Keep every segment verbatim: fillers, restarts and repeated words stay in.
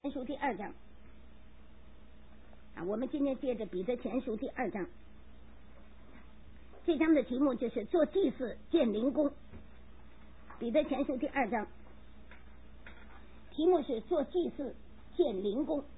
书第二章啊，我们今天接着彼得前书第二章，这章的题目就是做祭司建灵宫。彼得前书第二章题目是做祭司建灵宫。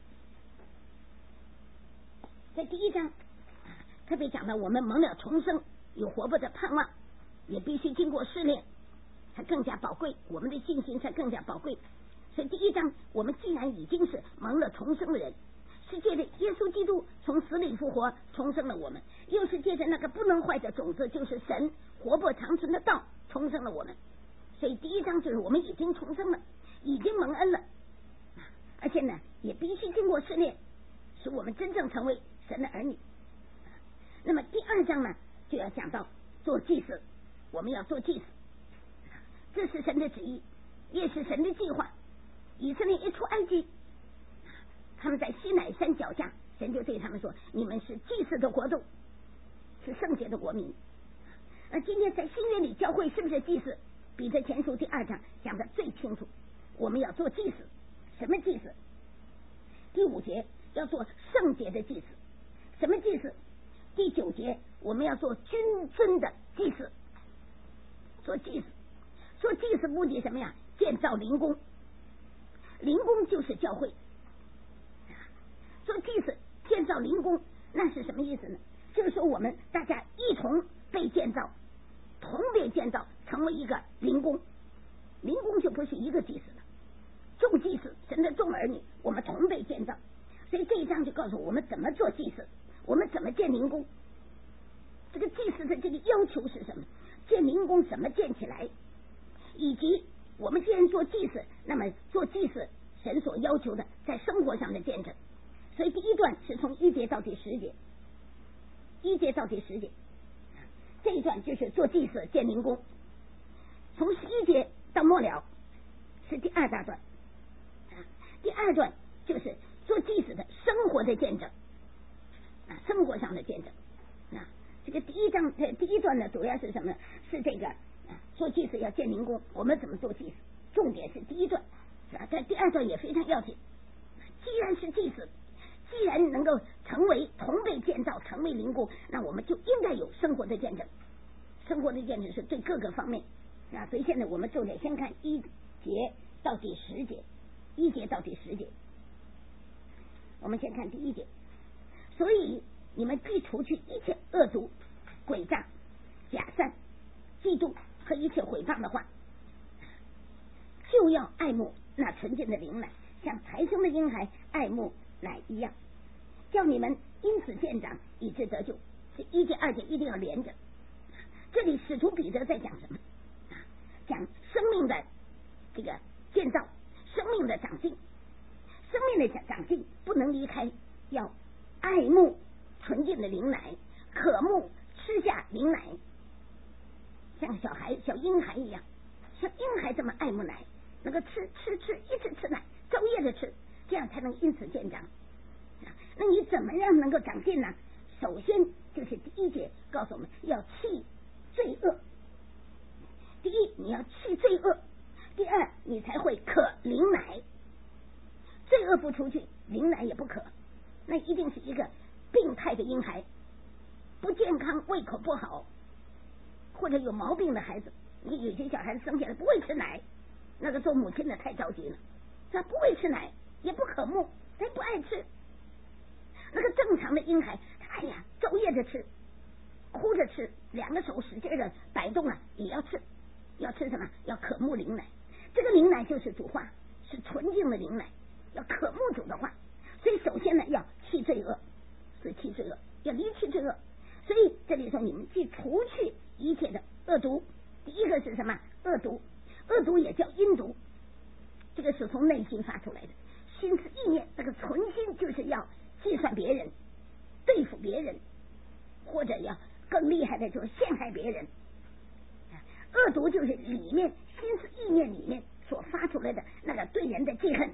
在第一章特别讲到我们蒙了重生，有活泼的盼望，也必须经过试炼才更加宝贵，我们的信心才更加宝贵。所以第一章我们既然已经是蒙了重生的人，是借着耶稣基督从死里复活重生了我们，又是借着那个不能坏的种子，就是神活泼长存的道重生了我们。所以第一章就是我们已经重生了，已经蒙恩了，而且呢也必须经过试炼，使我们真正成为神的儿女。那么第二章呢就要讲到做祭司，我们要做祭司，这是神的旨意，也是神的计划。以色列一出埃及，他们在西乃山脚下，神就对他们说，你们是祭司的国度，是圣洁的国民。而今天在新约里教会是不是祭司？彼得前书第二章讲的最清楚，我们要做祭司。什么祭司？第五节要做圣洁的祭司。什么祭司？第九节我们要做君尊的祭司。做祭司，做祭司目的什么呀？建造灵宫。灵宫就是教会。做祭司建造灵宫，那是什么意思呢？就是说我们大家一同被建造，同被建造成为一个灵宫。灵宫就不是一个祭司了，众祭司，神的众儿女，我们同被建造。所以这一章就告诉我们怎么做祭司，我们怎么建灵宫。这个祭司的这个要求是什么？建灵宫怎么建起来，以及我们既然做祭司，那么做祭司神所要求的在生活上的见证。所以第一段是从一节到第十节，一节到第十节，这一段就是做祭司建灵宫。从十一节到末了是第二大段，第二段就是做祭司的生活的见证，啊，生活上的见证。啊，这个第一章呃第一段呢，主要是什么呢？是这个、啊、做祭司要建灵宫，我们怎么做祭司？重点是第一段，是吧？但第二段也非常要紧。既然是祭司，既然能够成为同被建造成为灵宫，那我们就应该有生活的见证。生活的见证是对各个方面啊。所以现在我们重点先看一节到第十节，一节到第十节。我们先看第一节，所以你们必除去一切恶毒、诡诈、假善、嫉妒和一切毁谤的话，就要爱慕那纯净的灵奶，像才生的婴孩爱慕奶一样，叫你们因此渐长，以致得救。这一节二节一定要连着。这里使徒彼得在讲什么？讲生命的这个建造，生命的长进。生命的长进不能离开要爱慕纯净的灵奶，渴慕吃下灵奶，像小孩小婴孩一样，像婴孩这么爱慕奶，能够吃吃吃一直吃奶，昼夜的吃，这样才能因此渐长。那你怎么样能够长进呢？首先就是第一节告诉我们要弃罪恶。第一，你要弃罪恶；第二，你才会渴灵奶。罪恶不出去，灵奶也不渴，那一定是一个病态的婴孩，不健康，胃口不好，或者有毛病的孩子。你有些小孩子生下来不会吃奶，那个做母亲的太着急了，他不会吃奶，也不渴慕，他不爱吃。那个正常的婴孩，哎呀，昼夜的吃，哭着吃，两个手使劲的摆动啊，也要吃。要吃什么？要渴慕灵奶。这个灵奶就是主话，是纯净的灵奶，要渴慕主的话。所以首先呢，要弃罪恶，是弃罪恶，要离弃罪恶。所以这里说，你们既除去一切的恶毒。第一个是什么？恶毒。恶毒也叫阴毒，这个是从内心发出来的，心思意念，那个存心就是要计算别人，对付别人，或者要更厉害的就是陷害别人。恶毒就是里面心思意念里面所发出来的那个对人的记恨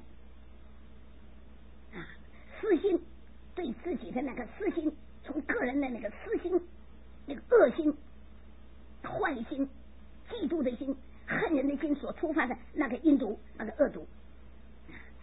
啊，私心，对自己的那个私心，从个人的那个私心，那个恶心、坏心、嫉妒的心、恨人的心所触发的那个阴毒，那个恶毒，里面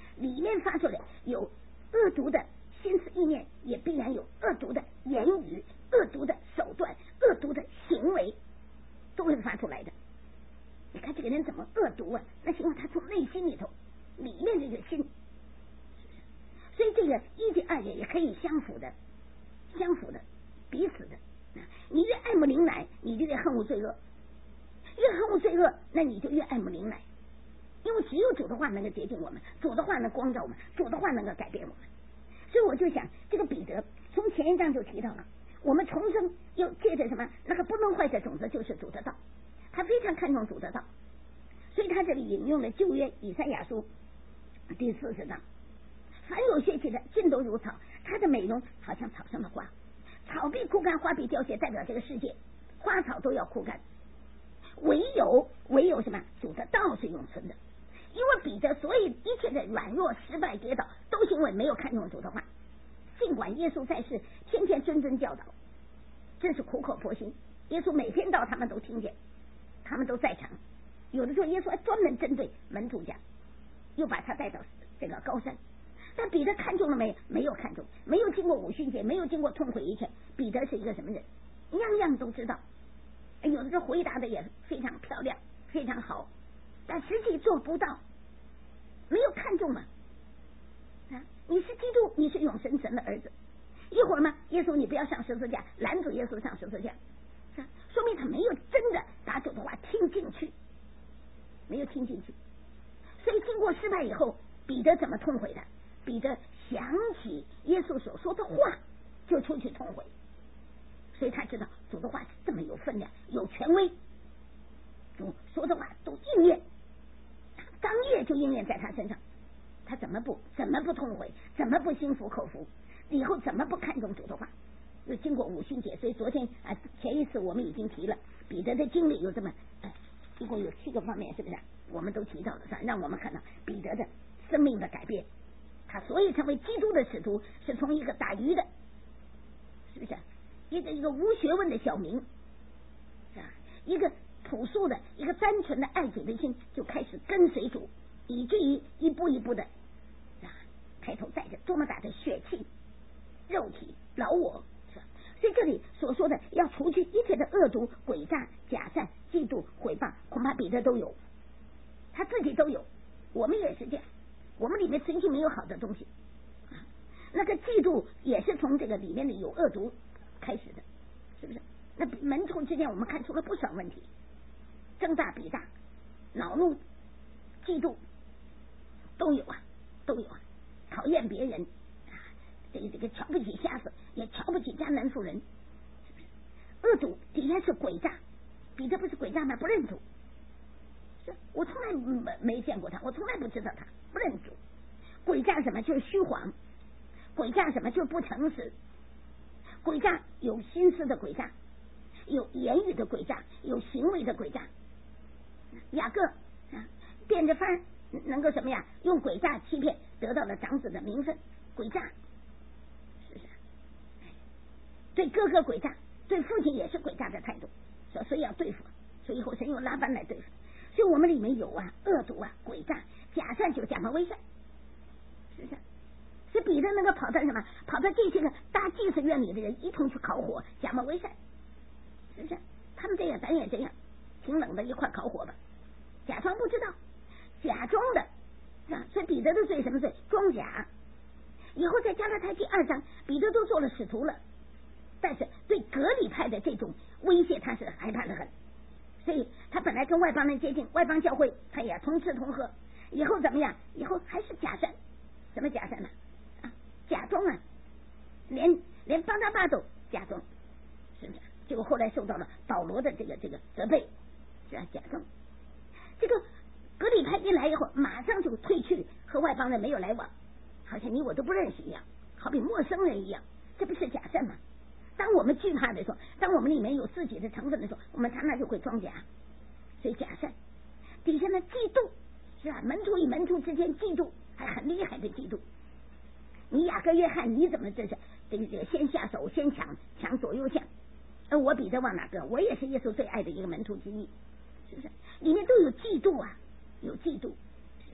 面发出来有恶毒的心思意念，也必然有恶毒的言语、恶毒的手段、恶毒的行为，都会发出来的。你看这个人怎么恶毒啊？那是因为他从内心里头，里面这个心。所以这个一界二界也可以相符的，相符的，彼此的。你越爱慕灵奶，你就越恨恶罪恶；越恨恶罪恶，那你就越爱慕灵奶。因为只有主的话能够洁净我们，主的话能光照我们，主的话能够改变我们。所以我就想，这个彼得从前一章就提到了，我们重生又借着什么？那个不能坏的种子就是主的道，他非常看重主的道，所以他这里引用了旧约以赛亚书第四十章。凡有血气的尽都如草，它的美容好像草上的花，草必枯干，花必凋谢，代表这个世界花草都要枯干，唯有唯有什么？主的道是永存的。因为彼得所以一切的软弱、失败、跌倒，都是因为没有看重主的话。尽管耶稣在世天天谆谆教导，真是苦口婆心，耶稣每天到他们都听见，他们都在场。有的时候耶稣还专门针对门徒讲，又把他带到这个高山。但彼得看中了没？没有看中，没有经过五旬节，没有经过痛悔一切。彼得是一个什么人？样样都知道，有的时候回答的也非常漂亮，非常好，但实际做不到，没有看中嘛。啊，你是基督，你是永生神的儿子。一会儿嘛，耶稣你不要上十字架，拦住耶稣上十字架，啊，说明他没有真的把主的话听进去，没有听进去。所以经过失败以后，彼得怎么痛悔的？彼得想起耶稣所说的话，就出去痛悔。所以他知道主的话是这么有分量、有权威，主说的话都应验，当夜就应验在他身上。他怎么不怎么不痛悔？怎么不心服口服？以后怎么不看重主的话？又经过五旬节，所以昨天啊前一次我们已经提了彼得的经历有这么，呃、一共有七个方面，是不是？我们都提到了，让我们看到彼得的生命的改变。他所以成为基督的使徒，是从一个打鱼的，是不是？一个一个无学问的小民，是吧？一个朴素的、一个单纯的爱主的心，就开始跟随主，以至于一步一步的，啊，抬头带着多么大的血气、肉体、老我，是吧？所以这里所说的要除去一切的恶毒、诡诈、假善、嫉妒、毁谤，恐怕彼得都有，他自己都有，我们也是这样。我们里面曾经没有好的东西，啊，那个嫉妒也是从这个里面的有恶毒开始的，是不是？那门徒之间我们看出了不少问题，争大比大、恼怒、嫉妒都有啊，都有啊，讨厌别人啊，这个这个瞧不起瞎子，也瞧不起迦南妇人，是不是？恶毒底下是诡诈，彼得不是诡诈吗？不认主。我从来没没见过他，我从来不知道他，不认主。诡诈什么？就是虚谎。诡诈什么？就是不诚实。诡诈有心思的诡诈，有言语的诡诈，有行为的诡诈。雅各啊，变着法能够什么呀？用诡诈欺骗，得到了长子的名分。诡诈，是不是？对哥哥诡诈，对父亲也是诡诈的态度，所以要对付。所以以后神用拉班来对付。所以我们里面有啊，恶毒啊，诡诈，假善就假冒伪善，是不是？所以彼得能够跑到什么？跑到这些个大祭司院里的人一同去烤火，假冒伪善，是不是？他们这样，咱也这样，挺冷的，一块烤火吧，假装不知道，假装的，是吧？所以彼得的罪什么罪？装假。以后在加拉太第二章，彼得都做了使徒了，但是对革礼派的这种威胁，他是害怕的很。所以他本来跟外邦人接近，外邦教会他也同吃同喝，以后怎么样？以后还是假善，什么假善呢？啊，假装啊，连连巴拿巴都假装，是不是？结果后来受到了保罗的这个这个责备，是吧？假装。这个革礼派一来以后，马上就退去，和外邦人没有来往，好像你我都不认识一样，好比陌生人一样，这不是假善吗？当我们惧怕的时候，当我们里面有自己的成分的时候，我们常常就会装假，所以假善。底下呢，嫉妒，是吧？门徒与门徒之间嫉妒，还很厉害的嫉妒。你雅各约翰，你怎么这是这个先下手，先抢抢左右相？而我彼得往哪个？我也是耶稣最爱的一个门徒之一，是不是？里面都有嫉妒啊，有嫉妒，是不是？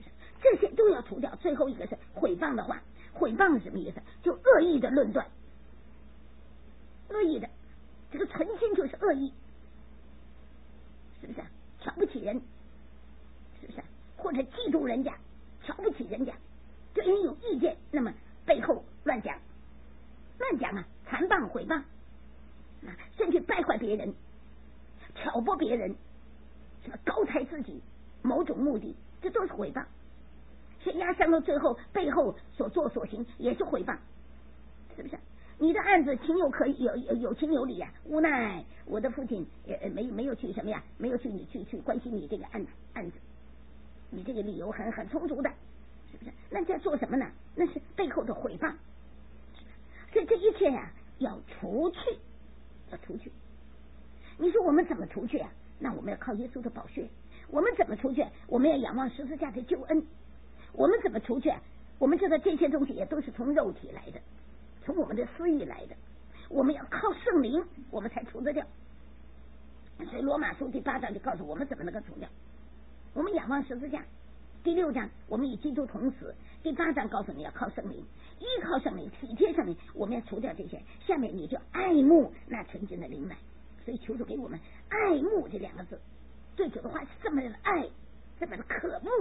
这些都要除掉。最后一个是毁谤的话，毁谤是什么意思？就恶意的论断，恶意的，这个存心就是恶意，是不是？瞧不起人，是不是？或者嫉妒人家，瞧不起人家，对人有意见，那么背后乱讲，乱讲啊，残谤毁谤啊，甚至败坏别人，挑拨别人，什么高抬自己，某种目的，这都是毁谤。悬崖上到最后，背后所作所行也是毁谤，是不是？你的案子情有可有有有情有理呀、啊，无奈我的父亲也没没有去什么呀，没有去你去去关心你这个案案子，你这个理由很很充足的，是不是？那在做什么呢？那是背后的毁谤。所以这一切呀、啊，要除去，要除去。你说我们怎么除去啊？那我们要靠耶稣的宝血。我们怎么除去？我们要仰望十字架的救恩。我们怎么除去？我们知道这些东西也都是从肉体来的，从我们的私欲来的。我们要靠圣灵，我们才除得掉。所以罗马书第八章就告诉我们怎么能够除掉。我们仰望十字架。第六章我们与基督同死。第八章告诉你要靠圣灵，依靠圣灵，体贴圣灵，我们要除掉这些。下面你就爱慕那纯净的灵奶。所以求主给我们爱慕这两个字，对主的话是这么的爱，这么的渴慕。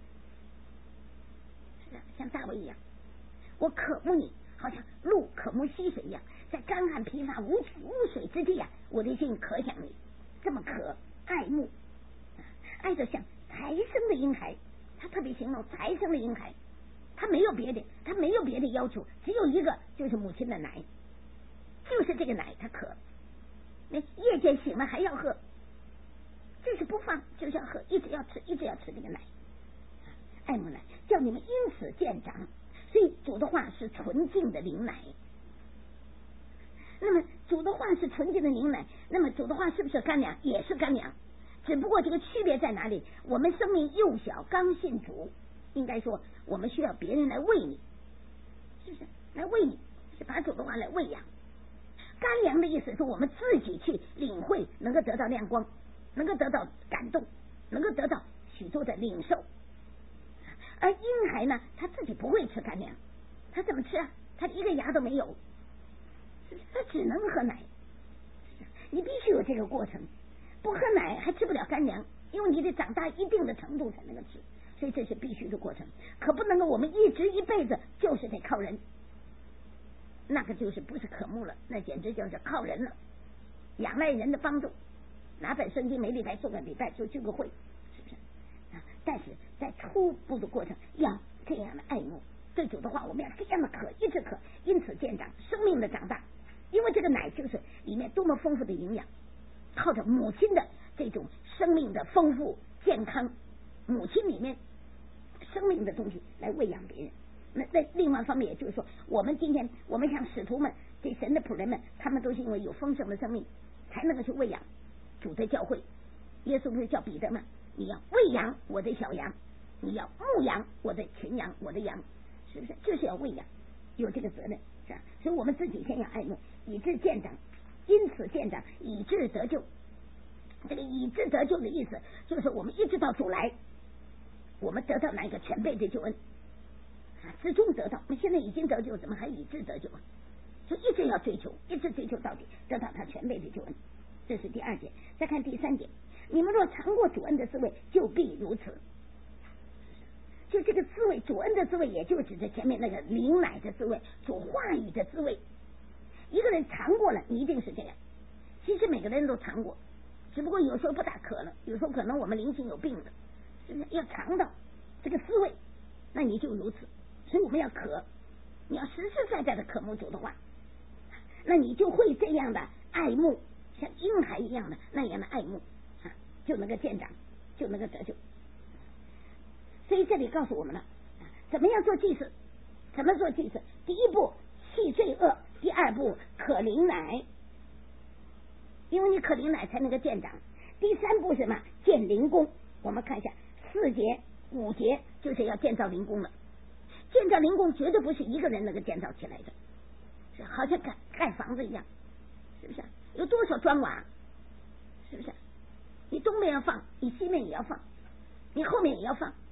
像大卫一样，我渴慕你，好像鹿渴慕溪水一样，在干旱疲乏无无水之地啊，我的心可想你，这么可爱慕，爱得像才生的婴孩。他特别形容才生的婴孩，他没有别的，他没有别的要求，只有一个，就是母亲的奶，就是这个奶他渴，那夜间醒了还要喝，就是不放，就是要喝，一直要吃，一直要吃这个奶。爱慕奶，叫你们因此渐长。所以主的话是纯净的灵奶。那么主的话是纯净的灵奶，那么主的话是不是干粮？也是干粮，只不过这个区别在哪里？我们生命幼小，刚信主，应该说我们需要别人来喂你，是不是？来喂你，是把主的话来喂养。干粮的意思是我们自己去领会，能够得到亮光，能够得到感动，能够得到许多的领受。而婴孩呢，他自己不会吃干粮，他怎么吃啊？他一个牙都没有，他只能喝奶。你必须有这个过程，不喝奶还吃不了干粮，因为你得长大一定的程度才能够吃，所以这是必须的过程，可不能够我们一直一辈子就是得靠人，那个就是不是渴慕了，那简直就是靠人了，仰赖人的帮助，拿本圣经每礼拜做个礼拜，就聚个会，是不是？但是在初步的过程要这样的爱慕，对主的话我们要这样的渴，一直渴，因此渐长，生命的长大。因为这个奶就是里面多么丰富的营养，靠着母亲的这种生命的丰富健康，母亲里面生命的东西来喂养别人。那那另外一方面，也就是说，我们今天我们像使徒们，这神的仆人们，他们都是因为有丰盛的生命，才能够去喂养主的教会。耶稣不是叫彼得吗？你要喂养我的小羊，你要牧养我的群羊，我的羊，是不是？就是要喂养，有这个责任，是吧？所以我们自己先要爱慕，以致渐长，因此渐长，以致得救。这个以致得救的意思，就是我们一直到主来，我们得到那个全备的救恩啊，最终得到。我们现在已经得救，怎么还以致得救啊？就一直要追求，一直追求到底，得到他全备的救恩。这是第二点。再看第三点，你们若尝过主恩的滋味，就必如此。就这个滋味，主恩的滋味，也就指着前面那个灵奶的滋味，主话语的滋味。一个人尝过了，你一定是这样。其实每个人都尝过，只不过有时候不大渴了，有时候可能我们灵性有病了，是不是？要尝到这个滋味，那你就如此。所以我们要渴，你要实实在在的渴慕主的话，那你就会这样的爱慕，像婴孩一样的那样的爱慕，啊，就能够渐长，就能够得救。所以这里告诉我们了，怎么样做祭司？怎么做祭司？第一步弃罪恶，第二步可灵奶，因为你可灵奶才能够渐长。第三步什么？建灵宫。我们看一下四节五节，就是要建造灵宫了。建造灵宫绝对不是一个人能够建造起来的，是好像盖盖房子一样，是不是？有多少砖瓦？是不是？你东面要放，你西面也要放，你后面也要放。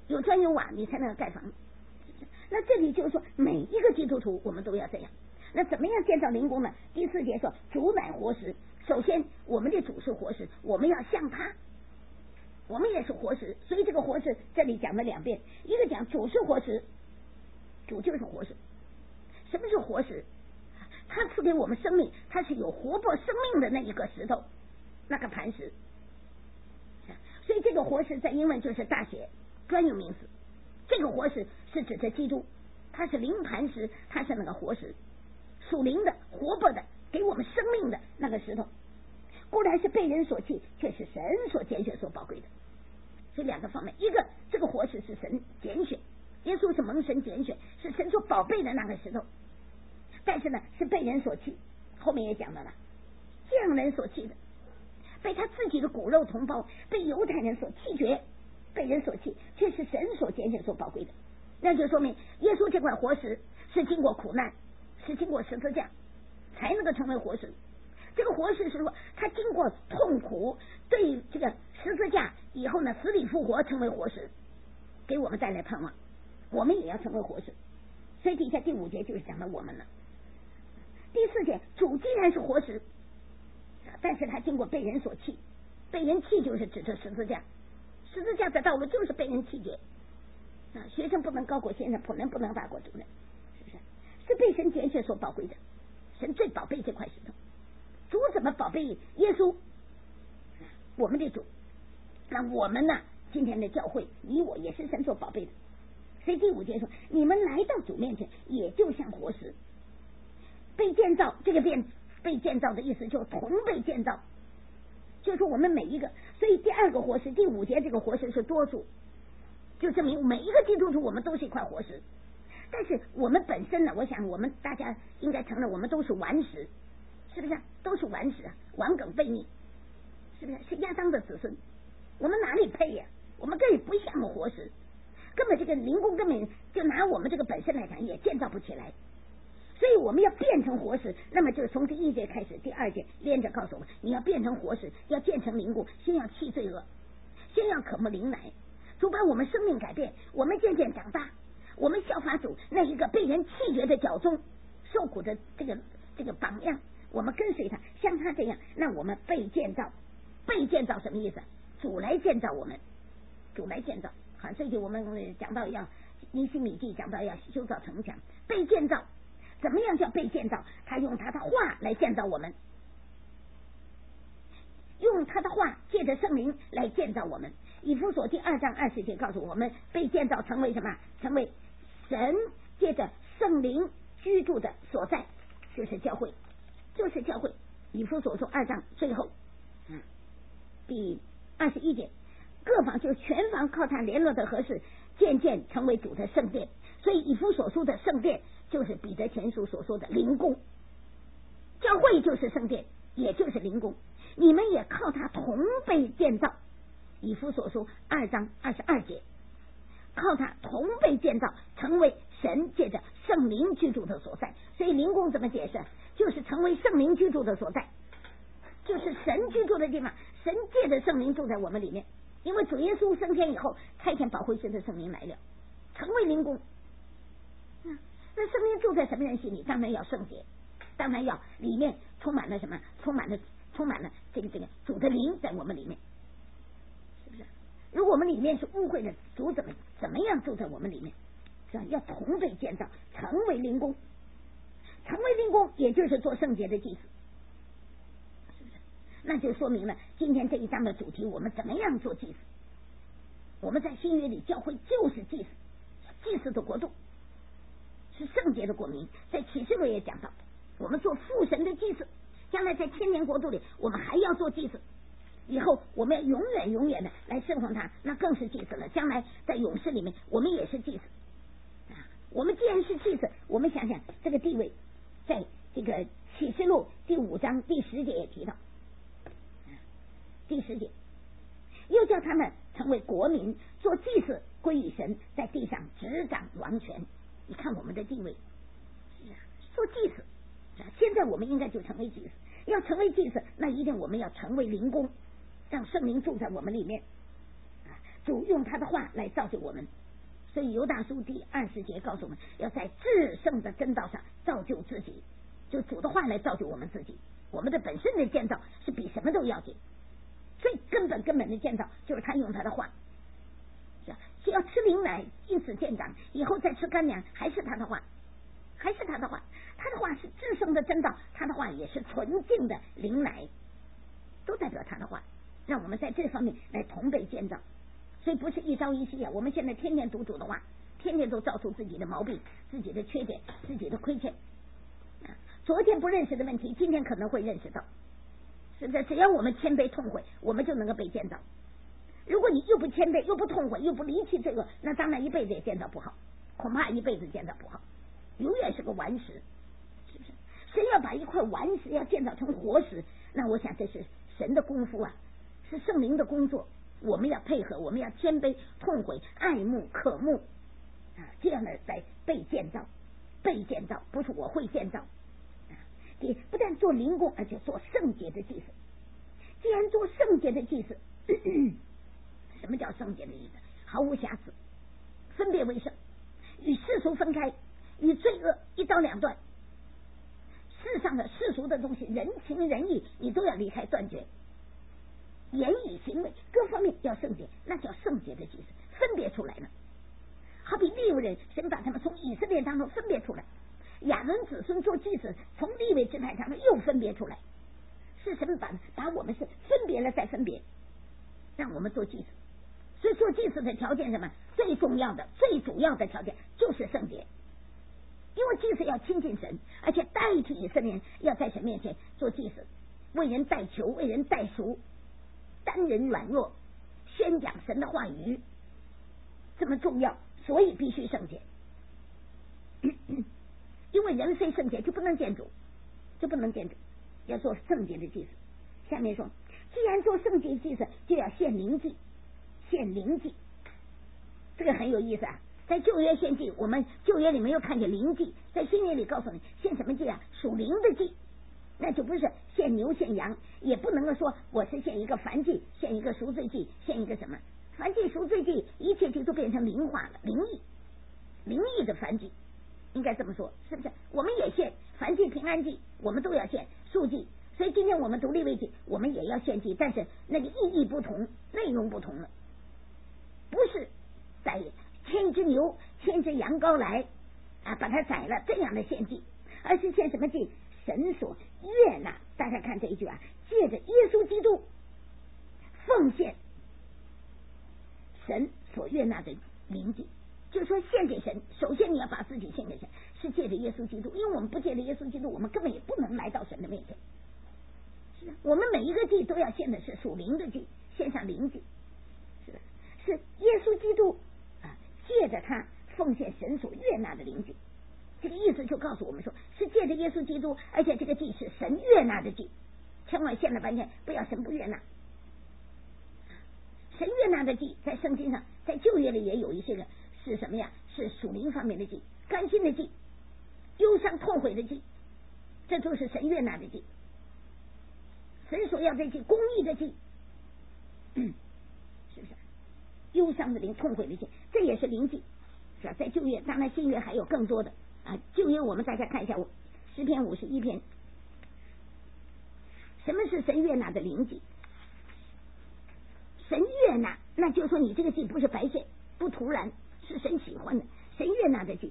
有砖有瓦，你才能盖房子。那这里就是说，每一个基督徒我们都要这样。那怎么样建造灵宫呢？第四节说，主乃活石。首先，我们的主是活石，我们要像他，我们也是活石。所以这个活石这里讲了两遍，一个讲主是活石，主就是活石。什么是活石？他赐给我们生命，他是有活泼生命的那一个石头，那个磐石。所以这个活石在英文就是大写专有名词。这个活石是指着基督，他是灵磐石，他是那个活石，属灵的、活泼的，给我们生命的那个石头。固然是被人所弃，却是神所拣选、所宝贵的。这两个方面，一个这个活石是神拣选，耶稣是蒙神拣选，是神所宝贝的那个石头。但是呢，是被人所弃。后面也讲到了，这样人所弃的，被他自己的骨肉同胞，被犹太人所弃绝，被人所弃，却是神所拣选、所宝贵的。那就说明耶稣这块活石是经过苦难，是经过十字架才能够成为活石。这个活石是说他经过痛苦，对这个十字架以后呢，死里复活成为活石，给我们带来盼望，我们也要成为活石。所以底下第五节就是讲到我们了。第四节，主既然是活石，但是他经过被人所弃，被人弃就是指着十字架，十字架的道路就是被人弃绝啊！学生不能高过先生，仆人不能大过主人，是不是？是被神拣选所宝贵的，神最宝贝这块石头。主怎么宝贝耶稣？我们的主，那我们呢？今天的教会，你我也是神所宝贝的。所以第五节说，你们来到主面前，也就像活石。被建造，这个变被建造的意思就是同被建造，就是我们每一个。所以第二个活石，第五节这个活石是多数，就证明每一个基督徒我们都是一块活石。但是我们本身呢，我想我们大家应该承认，我们都是顽石，是不是？都是顽石啊，顽梗悖逆，是不是？是亚当的子孙，我们哪里配呀、啊？我们根本不像个活石，根本这个灵宫根本就拿我们这个本身来讲也建造不起来。所以我们要变成活石，那么就是从第一节开始，第二节连着告诉我们，你要变成活石，要建成灵宫，先要弃罪恶，先要渴慕灵奶。主把我们生命改变，我们渐渐长大，我们效法主那一个被人弃绝的脚中受苦的这个这个榜样，我们跟随他，像他这样，那我们被建造。被建造什么意思？主来建造我们，主来建造。好，这就我们讲到要尼希米记讲到要修造城墙，被建造。怎么样叫被建造？他用他的话来建造我们，用他的话借着圣灵来建造我们。以弗所第二章二十节告诉我们，被建造成为什么？成为神借着圣灵居住的所在，就是教会，就是教会。以弗所说二章最后，嗯，第二十一节，各房就全房靠他联络的合适，渐渐成为主的圣殿。所以以弗所书的圣殿就是彼得前书所说的灵宫，教会就是圣殿，也就是灵宫。你们也靠它同被建造。以弗所书二章二十二节，靠它同被建造，成为神借着圣灵居住的所在。所以灵宫怎么解释？就是成为圣灵居住的所在，就是神居住的地方。神借着圣灵住在我们里面，因为主耶稣升天以后，差遣保惠师的圣灵来了，成为灵宫。那圣灵住在什么人心里？当然要圣洁，当然要里面充满了什么？充满了充满了这个这个主的灵在我们里面，是不是？如果我们里面是污秽的，主怎么怎么样住在我们里面？是吧？要同被建造，成为灵宫，成为灵宫，也就是做圣洁的祭司，是不是？那就说明了今天这一章的主题，我们怎么样做祭司？我们在新约里，教会就是祭司，祭司的国度。是圣洁的国民，在启示录也讲到，我们做父神的祭司，将来在千年国度里，我们还要做祭司。以后我们要永远永远的来侍奉他，那更是祭司了。将来在勇士里面，我们也是祭司。啊，我们既然是祭司，我们想想这个地位，在这个启示录第五章第十节也提到，第十节又叫他们成为国民，做祭司，归于神，在地上执掌王权。你看我们的地位，是啊，做祭司，现在我们应该就成为祭司。要成为祭司，那一定我们要成为灵宫，让圣灵住在我们里面。啊，主用他的话来造就我们， 所以犹大书第二十节告诉我们，要在至圣的真道上造就自己，就主的话来造就我们自己。我们的本身的建造是比什么都要紧，最根本根本的建造就是他用他的话，只要吃灵奶因此见长，以后再吃干粮还是他的话，还是他的话，他的话是至圣的真道，他的话也是纯净的灵奶，都代表他的话，让我们在这方面来同被建造。所以不是一朝一夕啊，我们现在天天读主的话，天天都造出自己的毛病、自己的缺点、自己的亏欠。啊，昨天不认识的问题，今天可能会认识到，是不是？只要我们谦卑痛悔，我们就能够被建造。如果你又不谦卑，又不痛悔，又不离弃这个，那当然一辈子也建造不好，恐怕一辈子建造不好，永远是个顽石，是不是？神要把一块顽石要建造成活石，那我想这是神的功夫啊，是圣灵的工作。我们要配合，我们要谦卑痛悔，爱慕渴慕啊，这样的来被建造，被建造不是我会建造啊，你不但做灵工，而且做圣洁的祭司。既然做圣洁的祭司，咳咳什么叫圣洁的意思？毫无瑕疵，分别为圣，与世俗分开，与罪恶一刀两断。世上的世俗的东西，人情人意，你都要离开断绝。言语行为各方面要圣洁，那叫圣洁的祭司，分别出来了。好比利未人，神把他们从以色列当中分别出来，亚伦子孙做祭司，从利未支派当中又分别出来，是神把把我们是分别了再分别，让我们做祭司。所以做祭司的条件什么？最重要的、最主要的条件就是圣洁，因为祭司要亲近神，而且代替以色列人要在神面前做祭司，为人代求，为人代赎，单人软弱，宣讲神的话语，这么重要，所以必须圣洁。因为人非圣洁就不能见主，就不能见主，要做圣洁的祭司。下面说，既然做圣洁祭司，就要献灵祭，献灵祭，这个很有意思啊。在旧约献祭，我们旧约里面又看见灵祭，在新约里告诉你献什么祭啊？属灵的祭，那就不是献牛献羊，也不能够说我是献一个燔祭，献一个赎罪祭，献一个什么燔祭赎罪祭，一切祭都变成灵化了，灵异灵异的燔祭，应该这么说，是不是？我们也献燔祭平安祭，我们都要献赎祭，所以今天我们读利未记，我们也要献祭，但是那个意义不同，内容不同了，不是在牵一只牛牵一只羊羔来啊，把它宰了这样的献祭，而是献什么祭？神所悦纳，大家看这一句啊，借着耶稣基督奉献神所悦纳的灵祭，就是说献给神，首先你要把自己献给神，是借着耶稣基督，因为我们不借着耶稣基督，我们根本也不能来到神的面前。是我们每一个祭都要献的是属灵的祭，献上灵祭，是是耶稣基督啊，借着他奉献神所悦纳的灵祭。这个意思就告诉我们说，是借着耶稣基督，而且这个祭是神悦纳的祭，千万献了半天不要神不悦纳。神悦纳的祭在圣经上，在旧约里也有一些个是什么呀？是属灵方面的祭，甘心的祭，忧伤痛悔的祭，这都是神悦纳的祭，神所要的祭，公义的祭，嗯，是不是？忧伤的灵，痛悔的祭，这也是灵祭，是吧？在旧约，当然新约还有更多的。啊，旧约我们大家看一下，我诗篇五十一篇，什么是神悦纳的灵祭？神悦纳，那就是说你这个祭不是白献，不突然，是神喜欢的，神悦纳的祭。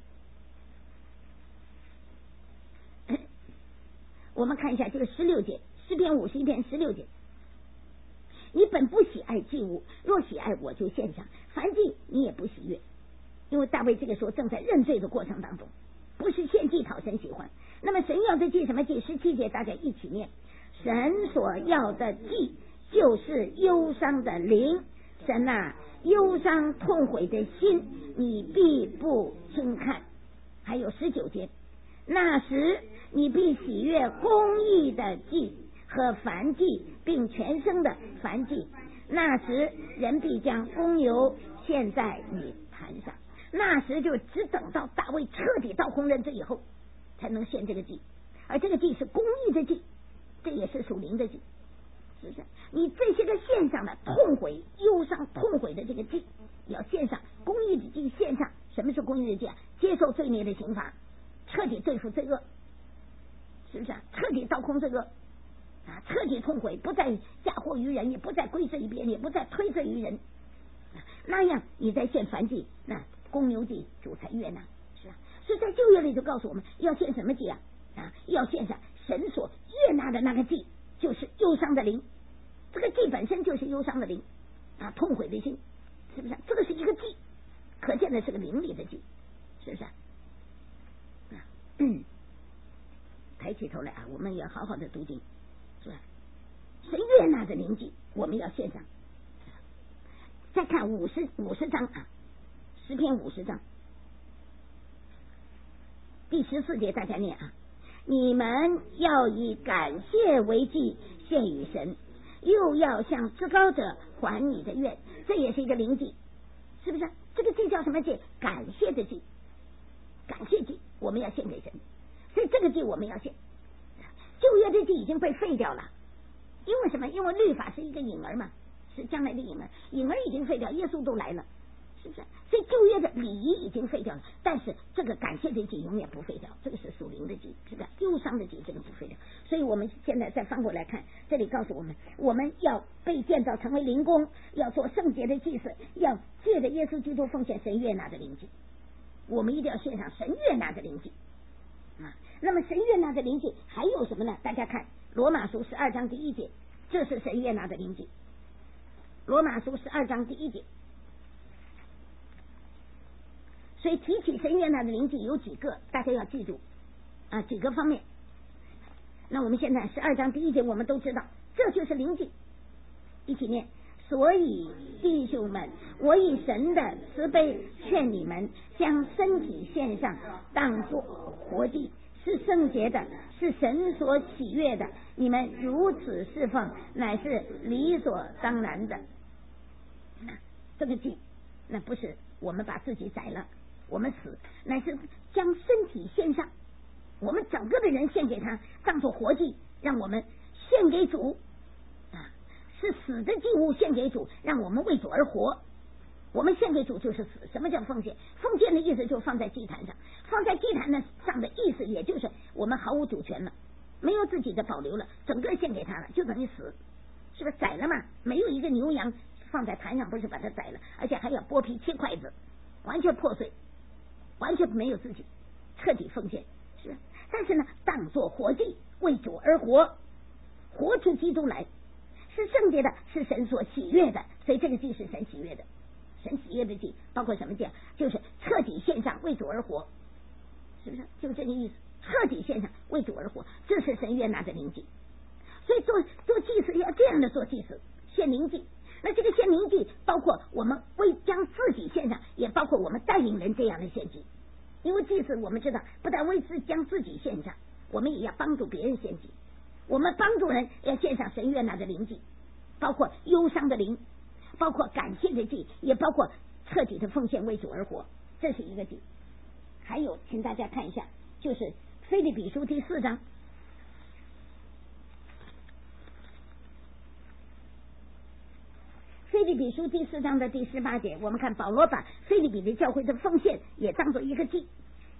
我们看一下这个十六节，诗篇五十一篇十六节，你本不喜爱祭物，若喜爱，我就献上；凡祭你也不喜悦。因为大卫这个时候正在认罪的过程当中，不是献祭讨神喜欢。那么神要的祭什么祭？十七节大家一起念：神所要的祭就是忧伤的灵，神啊，忧伤痛悔的心你必不轻看。还有十九节，那时你必喜悦公义的祭和燔祭，并全生的燔祭，那时人必将公牛献在你坛上。那时就只等到大卫彻底到红人罪以后才能献这个祭，而这个祭是公义的祭，这也是属灵的祭，是不是？你这些个献上的痛悔忧伤痛悔的这个祭要献上，公义的祭罪孽的刑罚，彻底对付罪恶，是不是啊？彻底倒空罪恶啊，彻底痛悔，不再嫁祸于人，也不再归罪于别人，也不再推罪于人，啊、那样你再献燔祭，那公牛祭主才悦纳，是啊。所以在旧约里就告诉我们要献什么祭啊？啊，要献上神所悦纳的那个祭，就是忧伤的灵。这个祭本身就是忧伤的灵啊，痛悔的心，是不是？这个是一个祭，可见的是个灵里的祭，是不是？啊，嗯，抬起头来啊，我们也好好的读经，是吧？神悦纳的灵祭，我们要献上。再看五十五十章啊，诗篇五十章第十四节，大家念啊。你们要以感谢为祭献与神，又要向至高者还你的愿，这也是一个灵祭，是不是？这个祭叫什么祭？感谢的祭，感谢祭，我们要献给神，所以这个祭我们要献。旧约的祭已经被废掉了，因为什么？因为律法是一个影儿嘛，是将来的影儿，影儿已经废掉，耶稣都来了，是不是？所以旧约的礼仪已经废掉了，但是这个感谢的祭永远不废掉，这个是属灵的祭，是吧？忧伤的祭这个不废掉。所以我们现在再翻过来看，这里告诉我们，我们要被建造成为灵宫，要做圣洁的祭司，要借着耶稣基督奉献神悦纳的灵祭，我们一定要献上神悦纳的灵祭啊。那么神悦纳的灵祭还有什么呢？大家看罗马书十二章第一节，这是神悦纳的灵祭。罗马书十二章第一节。所以提起神悦纳的灵祭有几个，大家要记住啊，几个方面。那我们现在十二章第一节我们都知道，这就是灵祭，一起念。所以弟兄们，我以神的慈悲劝你们，将身体献上，当作活祭，是圣洁的，是神所喜悦的。你们如此侍奉，乃是理所当然的。这个祭，那不是我们把自己宰了，我们死，乃是将身体献上，我们整个的人献给他，当作活祭，让我们献给主啊，是死的祭物献给主，让我们为主而活。我们献给主就是死。什么叫奉献？奉献的意思就放在祭坛上，放在祭坛上的意思也就是我们毫无主权了，没有自己的保留了，整个献给他了，就等于死，是不是？宰了嘛，没有一个牛羊放在坛上，不是把它宰了，而且还要剥皮切筷子，完全破碎，完全没有自己，彻底奉献，是。但是呢，当作活祭，为主而活，活出基督来，是圣洁的，是神所喜悦的。所以这个祭是神喜悦的，神喜悦的祭包括什么祭？就是彻底献上，为主而活，是不是？就这个意思，彻底献上，为主而活，这是神悦纳的灵祭。所以做做祭司要这样的做祭司，献灵祭。那这个献灵祭包括我们为将自己献上，也包括我们带领人这样的献祭。因为祭司我们知道，不但为自将自己献上，我们也要帮助别人献祭。我们帮助人要献上神悦纳的灵祭，包括忧伤的灵，包括感谢的祭，也包括彻底的奉献，为主而活，这是一个祭。还有，请大家看一下，就是腓立比书第四章。腓立比书第四章的第十八节，我们看保罗把腓立比的教会的奉献也当作一个祭。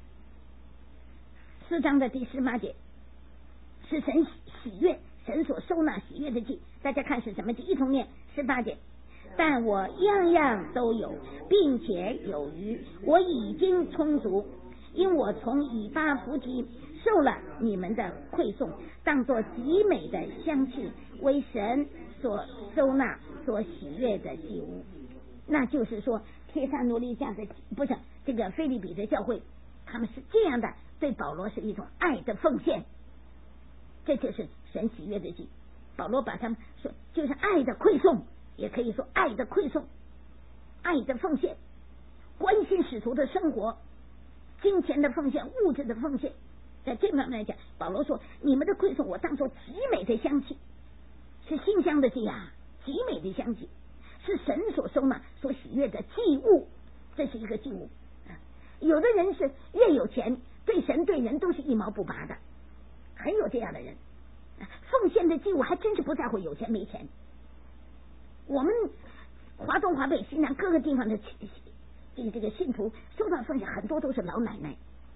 四章的第十八节是神喜悦，神所收纳喜悦的祭。大家看是什么祭？一同念十八节。但我样样都有，并且有余，我已经充足，因我从以巴弗提受了你们的馈送，当作极美的香气，为神所收纳，所喜悦的祭物。那就是说，帖撒罗尼迦的不是这个腓立比的教会，他们是这样的，对保罗是一种爱的奉献，这就是神喜悦的祭。保罗把他们说就是爱的馈送，也可以说爱的馈送，爱的奉献，关心使徒的生活，金钱的奉献，物质的奉献。在这方面来讲，保罗说你们的馈送我当作极美的香气，是馨香的祭啊，极美的香气，是神所收纳所喜悦的祭物，这是一个祭物。有的人是越有钱，对神对人都是一毛不拔的，很有这样的人。奉献的祭物还真是不在乎有钱没钱。我们华东、华北、西南各个地方的这个这个信徒收到奉献，很多都是老奶奶，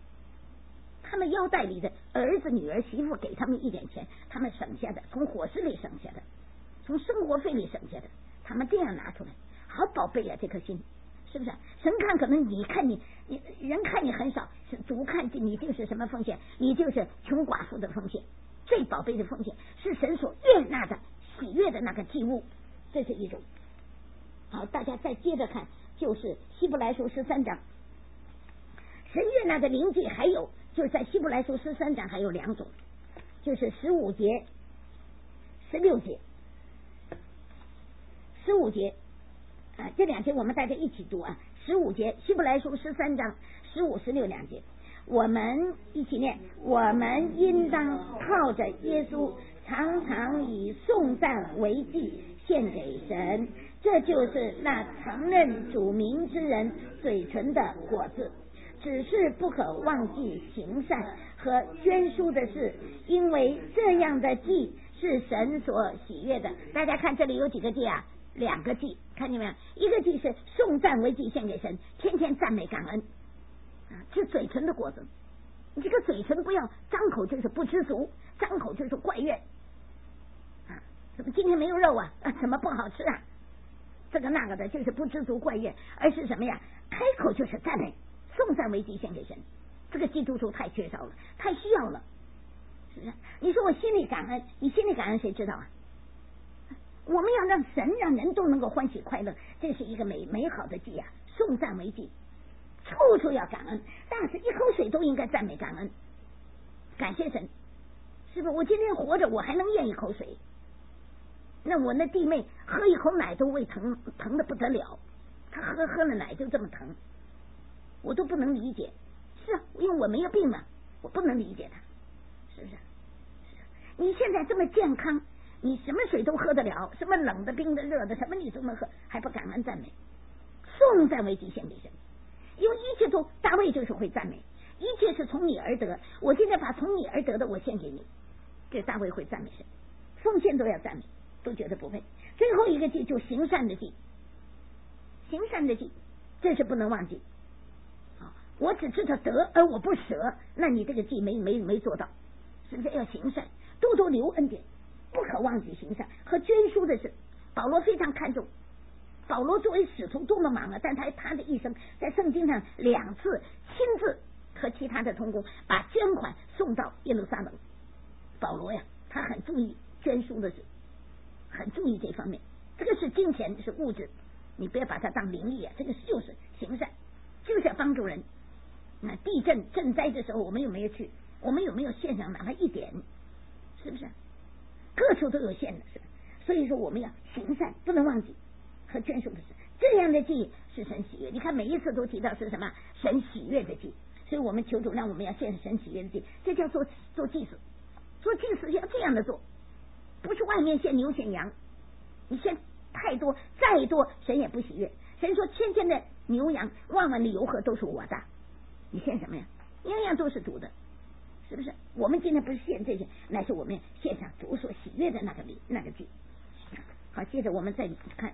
他们腰带里的儿子、女儿、媳妇给他们一点钱，他们省下的，从伙食里省下的，从生活费里省下的，他们这样拿出来，好宝贝呀、啊，这颗心，是不是？神看可能你看你，你人看你很少，是主看你就是什么奉献，你就是穷寡妇的奉献，最宝贝的奉献是神所悦纳的、喜悦的那个祭物，这是一种。好，大家再接着看，就是希伯来书十三章，神悦纳的灵祭还有就是在希伯来书十三章还有两种，就是十五节、十六节。十五节啊，这两节我们大家一起读啊。十五节，希伯来书十三章十五、十六两节，我们一起念。我们应当靠着耶稣，常常以颂赞为祭献给神，这就是那承认主名之人嘴唇的果子。只是不可忘记行善和捐书的事，因为这样的祭是神所喜悦的。大家看这里有几个祭啊？两个祭，看见没有？一个祭是颂赞为祭献给神，天天赞美感恩啊，是嘴唇的果子。你这个嘴唇不要张口就是不知足，张口就是怪怨啊，怎么今天没有肉啊？啊，怎么不好吃啊？这个那个的，就是不知足怪怨，而是什么呀？开口就是赞美，颂赞为祭献给神。这个基督徒太缺少了，太需要了，是不是？你说我心里感恩，你心里感恩谁知道啊？我们要让神让人都能够欢喜快乐，这是一个美美好的祭啊！颂赞为祭，处处要感恩，但是一口水都应该赞美感恩，感谢神，是不是？我今天活着，我还能咽一口水，那我那弟妹喝一口奶都胃疼，疼的不得了，她喝喝了奶就这么疼，我都不能理解。是啊，因为我没有病嘛，我不能理解她，是不是？是啊，你现在这么健康。你什么水都喝得了，什么冷的、冰的、热的，什么你都能喝，还不感恩赞美？颂赞为祭献给神，因为一切都大卫就是会赞美，一切是从你而得。我现在把从你而得的我献给你，这大卫会赞美神，奉献都要赞美，都觉得不配。最后一个祭就行善的祭，行善的祭，这是不能忘记。啊，我只知道得而我不舍，那你这个祭没没没做到，是不是？要行善，多多留恩典。不可忘记行善和捐书的事，保罗非常看重。保罗作为使徒多么忙啊，但他他的一生在圣经上两次亲自和其他的同工把捐款送到耶路撒冷。保罗呀，他很注意捐书的事，很注意这方面。这个是金钱，是物质，你不要把它当灵力啊，这个就是行善，就是要帮助人。那地震赈灾的时候，我们有没有去？我们有没有献上哪怕一点？是不是？各处都有限的，是吧？所以说我们要行善，不能忘记和捐书的事。这样的祭是神喜悦。你看每一次都提到是什么？神喜悦的祭。所以我们求主让我们要献神喜悦的祭，这叫做做祭司。做祭司要这样的做，不是外面献牛献羊，你献太多再多，神也不喜悦。神说千千的牛羊，万万的油和都是我的，你献什么呀？样样都是主的。是不是？我们今天不是献这些，乃是我们献上主所喜悦的那个礼那个祭。好，接着我们再看，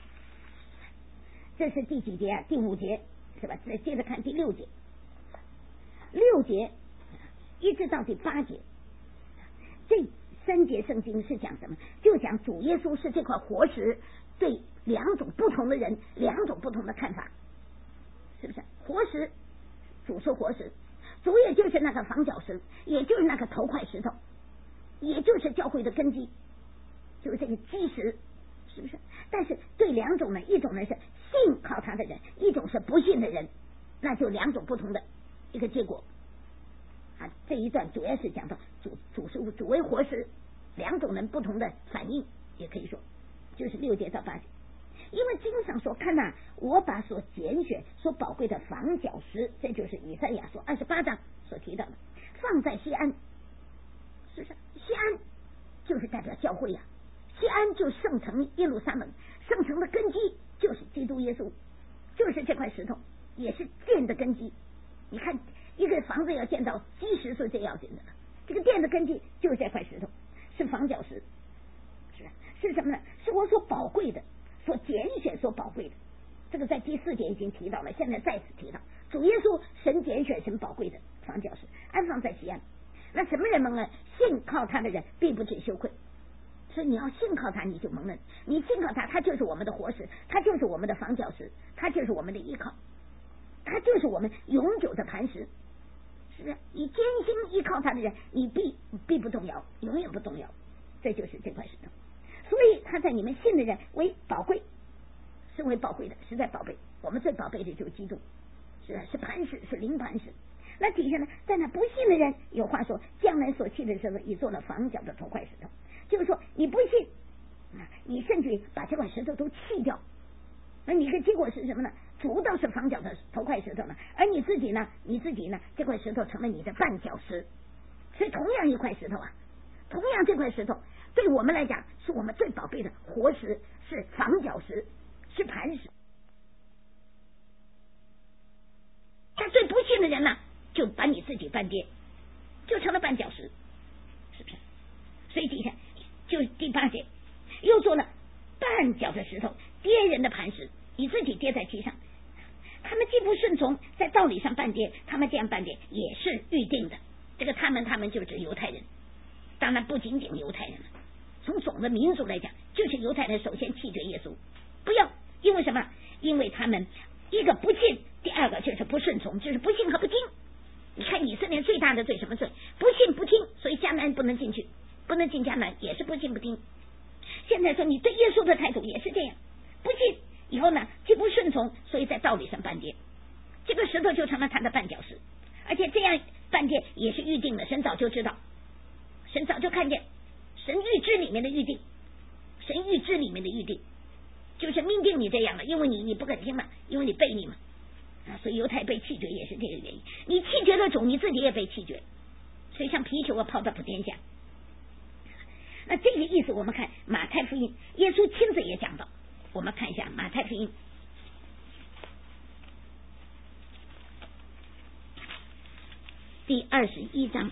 这是第几节啊？第五节是吧？再接着看第六节，六节一直到第八节，这三节圣经是讲什么？就讲主耶稣是这块活石，对两种不同的人，两种不同的看法，是不是？活石，主是活石。主也就是那个房角石，也就是那个头块石头，也就是教会的根基，就是这个基石，是不是？但是对两种呢，一种呢是信靠他的人，一种是不信的人，那就两种不同的一个结果啊。这一段主要是讲到主主是主为活石，两种人不同的反应，也可以说就是六节到八节。因为经上说，看呐、啊，我把所拣选、所宝贵的房角石，这就是以赛亚书二十八章所提到的，放在西安，是不是？西安就是代表教会呀、啊，西安就圣城耶路撒冷，圣城的根基就是基督耶稣，就是这块石头，也是殿的根基。你看，一个房子要建到基石是最要紧的了，这个殿的根基就是这块石头，是房角石，是是什么呢？是我所宝贵的。所拣选所宝贵的，这个在第四节已经提到了，现在再次提到主耶稣神拣选神宝贵的房角石，按安放在西安。那什么人蒙恩？信靠他的人必不至羞愧。所以你要信靠他，你就蒙恩。你信靠他，他就是我们的活石，他就是我们的房角石，他就是我们的依靠，他就是我们永久的磐石。是不是？你坚心依靠他的人，你必必不动摇，永远不动摇。这就是这块石头。所以他在你们信的人为宝贵，是为宝贵的，实在宝贝。我们最宝贝的就是基督，是是磐石，是灵磐石。那底下呢，在那不信的人，有话说，将来所弃的石头已做了房角的头块石头。就是说你不信，你甚至把这块石头都弃掉，那你的结果是什么呢？主倒是房角的头块石头呢，而你自己呢，你自己呢，这块石头成了你的绊脚石。所以同样一块石头啊，同样这块石头对我们来讲是我们最宝贝的活石，是房角石，是磐石。但最不信的人呢，就把你自己绊跌，就成了绊脚石，是不是？所以底下就第八节又做了绊脚的石头，跌人的磐石，你自己跌在其上。他们既不顺从，在道理上绊跌，他们这样绊跌也是预定的。这个他们他们就指犹太人，当然不仅仅犹太人了，从总的民族来讲，就是犹太人首先弃绝耶稣，不要，因为什么？因为他们一个不信，第二个就是不顺从，就是不信和不听。你看以色列最大的罪什么罪？不信不听，所以迦南不能进去，不能进迦南也是不信不听。现在说你对耶稣的态度也是这样，不信以后呢，既不顺从，所以在道理上绊跌，这个石头就成了他的绊脚石。而且这样绊跌也是预定的，神早就知道，神早就看见，神预知里面的预定，神预知里面的预定，就是命定你这样的，因为你你不肯听嘛，因为你悖逆嘛，啊，所以犹太被弃绝也是这个原因。你弃绝了主，你自己也被弃绝，所以像皮球啊抛到普天下。那这个意思我们看马太福音，耶稣亲自也讲到，我们看一下马太福音第二十一章，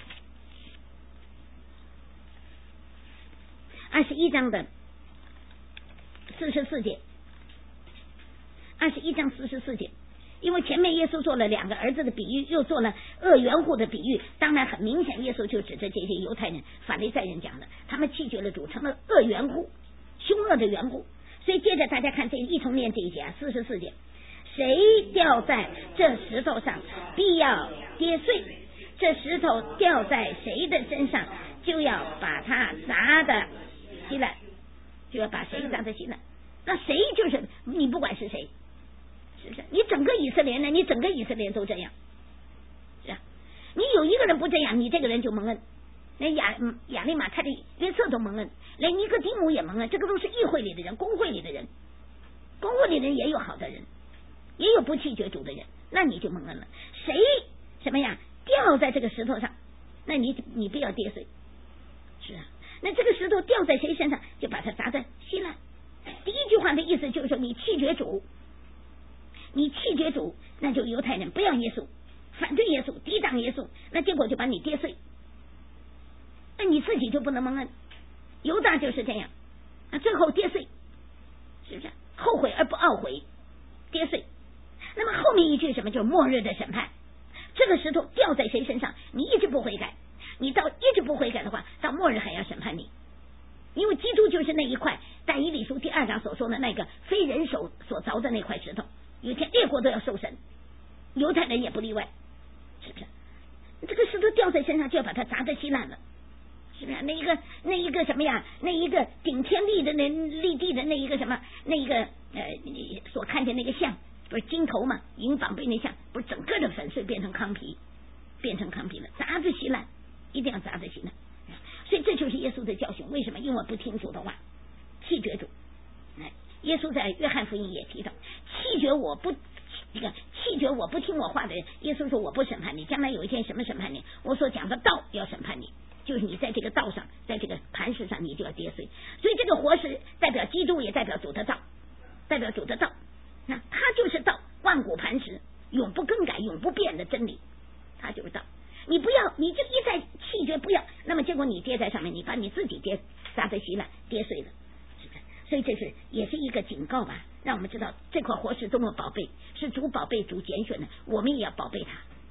二十一章的四十四节，二十一章四十四节。因为前面耶稣做了两个儿子的比喻，又做了恶园户的比喻，当然很明显耶稣就指着这些犹太人法利赛人讲的，他们弃绝了主，成了恶园户，凶恶的园户。所以接着大家看这一同念这一节啊，四十四节，谁掉在这石头上必要跌碎，这石头掉在谁的身上就要把它砸的稀烂，就要把谁砸的稀烂。那谁就是你，不管是谁，是不是？你整个以色列人，你整个以色列人都这样，是啊。你有一个人不这样，你这个人就蒙恩。连亚亚利马太的约瑟都蒙恩，连尼哥底母也蒙恩，这个都是议会里的人，公会里的人，公会里的人也有好的人，也有不弃绝主的人，那你就蒙恩了。谁什么呀掉在这个石头上，那你你不要跌碎，是啊。那这个石头掉在谁身上，就把它砸得稀烂。第一句话的意思就是说，你弃绝主，你弃绝主，那就犹太人不要耶稣，反对耶稣，抵挡耶稣，那结果就把你跌碎，那你自己就不能蒙恩。犹大就是这样，那最后跌碎，是不是？后悔而不懊悔，跌碎。那么后面一句什么？就是末日的审判。这个石头掉在谁身上，你一直不悔改，你到一直不悔改的话，到末日还要审判你。因为基督就是那一块，但以理书第二章所说的那个非人手所凿的那块石头，有一天列国都要受审，犹太人也不例外，是不是？这个石头掉在身上就要把它砸得稀烂了，是不是？那一个那一个什么呀？那一个顶天立的那立地的那一个什么？那一个呃所看见那个像，不是金头嘛？银宝贝那像，不是整个的粉碎变成糠皮，变成糠皮了，砸得稀烂，一定要砸得稀烂。所以这就是耶稣的教训。为什么？因为不听主的话，弃绝主。耶稣在约翰福音也提到，弃绝我不这个弃绝我不听我话的人，耶稣说我不审判你，将来有一天什么审判你？我所讲的道要审判你，就是你在这个道上，在这个磐石上，你就要跌碎。所以这个活石代表基督，也代表主的道，代表主的道。那他就是道，万古磐石，永不更改、永不变的真理，他就是道。你不要，你就一再弃绝不要，那么结果你跌在上面，你把你自己跌砸得稀烂，跌碎了，是不是？所以这是也是一个警告吧，让我们知道这块活石多么宝贝，是主宝贝、主拣选的，我们也要宝贝它，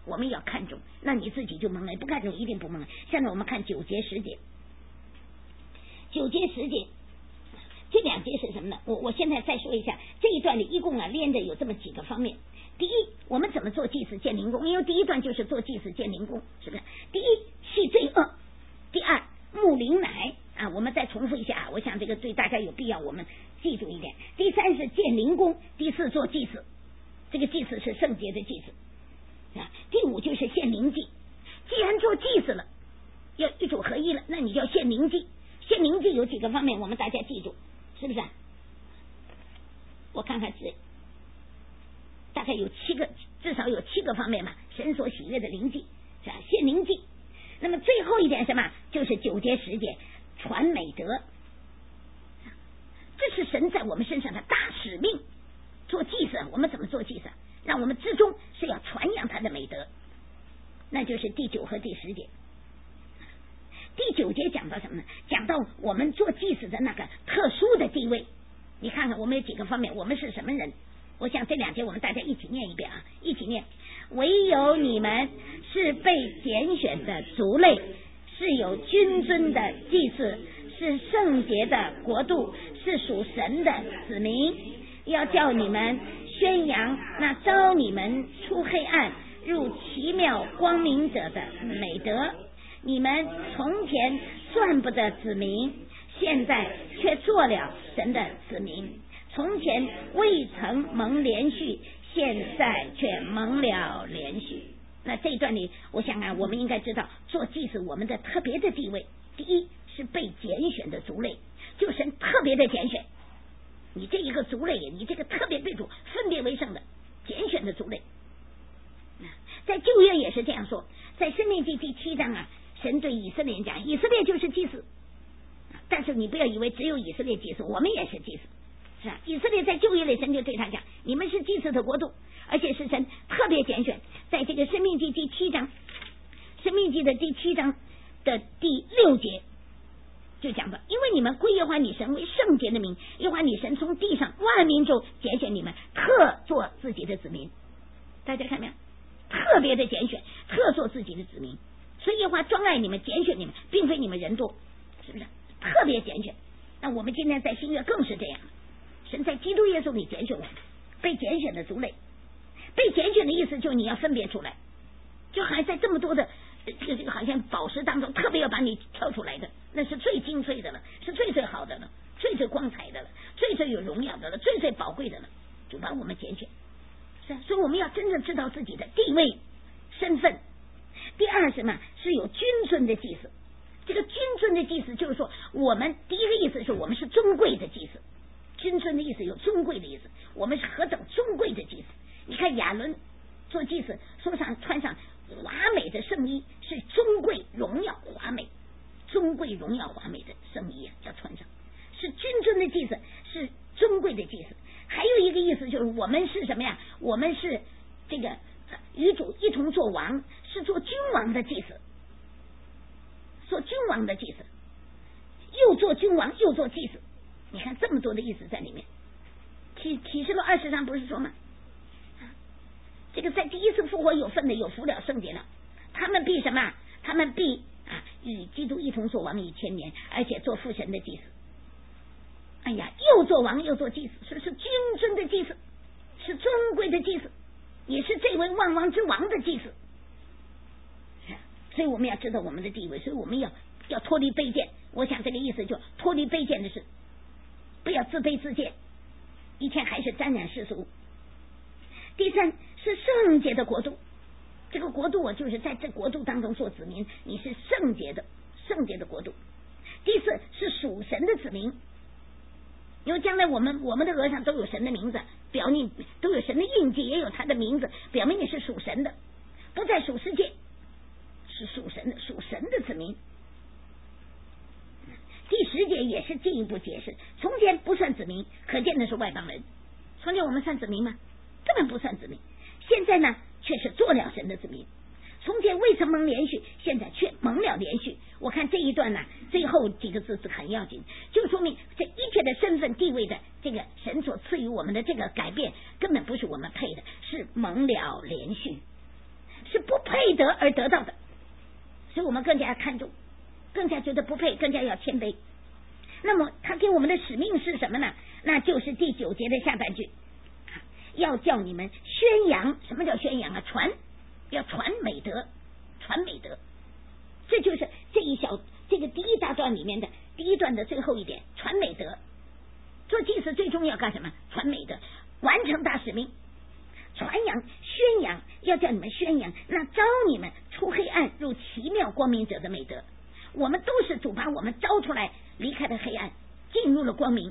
我们要看重，那你自己就蒙了，不看重一定不蒙了。现在我们看九节十节，九节十节这两节是什么呢？我我现在再说一下，这一段里一共啊连着有这么几个方面。第一，我们怎么做祭祀建灵宫？因为第一段就是做祭祀建灵宫，是不是？第一，去罪恶；第二，牧灵奶啊。我们再重复一下，我想这个对大家有必要，我们记住一点。第三是建灵宫，第四做祭祀，这个祭祀是圣洁的祭祀啊。第五就是献灵祭，既然做祭祀了，要一主合一了，那你就要献灵祭。献灵祭有几个方面，我们大家记住，是不是啊？我看看是大概有七个，至少有七个方面嘛。神所喜悦的灵祭是吧？献灵祭。那么最后一点什么？就是九节十节传美德，这是神在我们身上的大使命。做祭祀，我们怎么做祭祀？让我们之中是要传扬他的美德，那就是第九和第十节。第九节讲到什么呢？讲到我们做祭祀的那个特殊的地位。你看看我们有几个方面，我们是什么人？我想这两节我们大家一起念一遍啊，一起念。唯有你们是被拣选的族类，是有君尊的祭祀，是圣洁的国度，是属神的子民，要叫你们宣扬那招你们出黑暗入奇妙光明者的美德。你们从前算不得子民，现在却做了神的子民。从前未曾蒙连续，现在却蒙了连续。那这一段里，我想啊，我们应该知道做祭祀我们的特别的地位。第一是被拣选的族类，就神特别的拣选你这一个族类，你这个特别被主分别为圣的拣选的族类。在旧约也是这样说，在申命记第七章啊，神对以色列人讲，以色列就是祭司，但是你不要以为只有以色列祭司，我们也是祭司，是吧？以色列在旧约里，神就对他讲，你们是祭司的国度，而且是神特别拣选。在这个申命记第七章，申命记的第七章的第六节就讲到，因为你们归耶和华你神为圣洁的民，耶和华你神从地上万民中拣选你们，特做自己的子民。大家看没有？特别的拣选，特做自己的子民。所以耶和华专爱你们，拣选你们，并非你们人多，是不是？特别拣选。那我们今天在新约更是这样，神在基督耶稣里拣选我们，被拣选的族类。被拣选的意思就是你要分别出来，就好像在这么多的这个这个好像宝石当中，特别要把你挑出来的，那是最精粹的了，是最最好的了，最最光彩的了，最最有荣耀的了，最最宝贵的了，就把我们拣选。是啊，所以我们要真正知道自己的地位身份。第二什么？是有君尊的祭司。这个君尊的祭司就是说，我们第一个意思是我们是尊贵的祭司。君尊的意思有尊贵的意思，我们是何等尊贵的祭司。你看亚伦做祭司，说上穿上华美的圣衣，是尊贵荣耀华美，尊贵荣耀华美的圣衣啊，要穿上，是君尊的祭司，是尊贵的祭司。还有一个意思就是我们是什么呀？我们是这个与主一同做王，是做君王的祭司，做君王的祭司，又做君王又做祭司。你看这么多的意思在里面。启启示录二十章不是说吗？这个在第一次复活有份的有福了圣洁了，他们必什么？他们必啊与基督一同做王一千年，而且做父神的祭司。哎呀，又做王又做祭司，是是君尊的祭司，是尊贵的祭司，也是这位万王之王的祭司。所以我们要知道我们的地位，所以我们要要脱离卑贱。我想这个意思就脱离卑贱的是，不要自卑自贱，一天还是沾染世俗。第三是圣洁的国度，这个国度我就是在这国度当中做子民，你是圣洁的圣洁的国度。第四是属神的子民，因为将来我们我们的额上都有神的名字，表明都有神的印记，也有他的名字，表明你是属神的，不在属世界，是属神的属神的子民。第十节也是进一步解释，从前不算子民，可见的是外邦人。从前我们算子民吗？根本不算子民。现在呢，却是做了神的子民。从前未曾蒙连续，现在却蒙了连续。我看这一段呢，最后几个字是很要紧，就说明这一切的身份地位的这个神所赐予我们的这个改变，根本不是我们配的，是蒙了连续。 是不配得而得到的，所以我们更加看重，更加觉得不配，更加要谦卑。那么他给我们的使命是什么呢？那就是第九节的下半句，要叫你们宣扬。什么叫宣扬啊？传，要传美德，传美德。这就是这一小这个第一大段里面的第一段的最后一点，传美德。做祭司最重要干什么？传美德，完成大使命，传扬宣扬，要叫你们宣扬那招你们出黑暗入奇妙光明者的美德。我们都是主把我们招出来，离开了黑暗，进入了光明。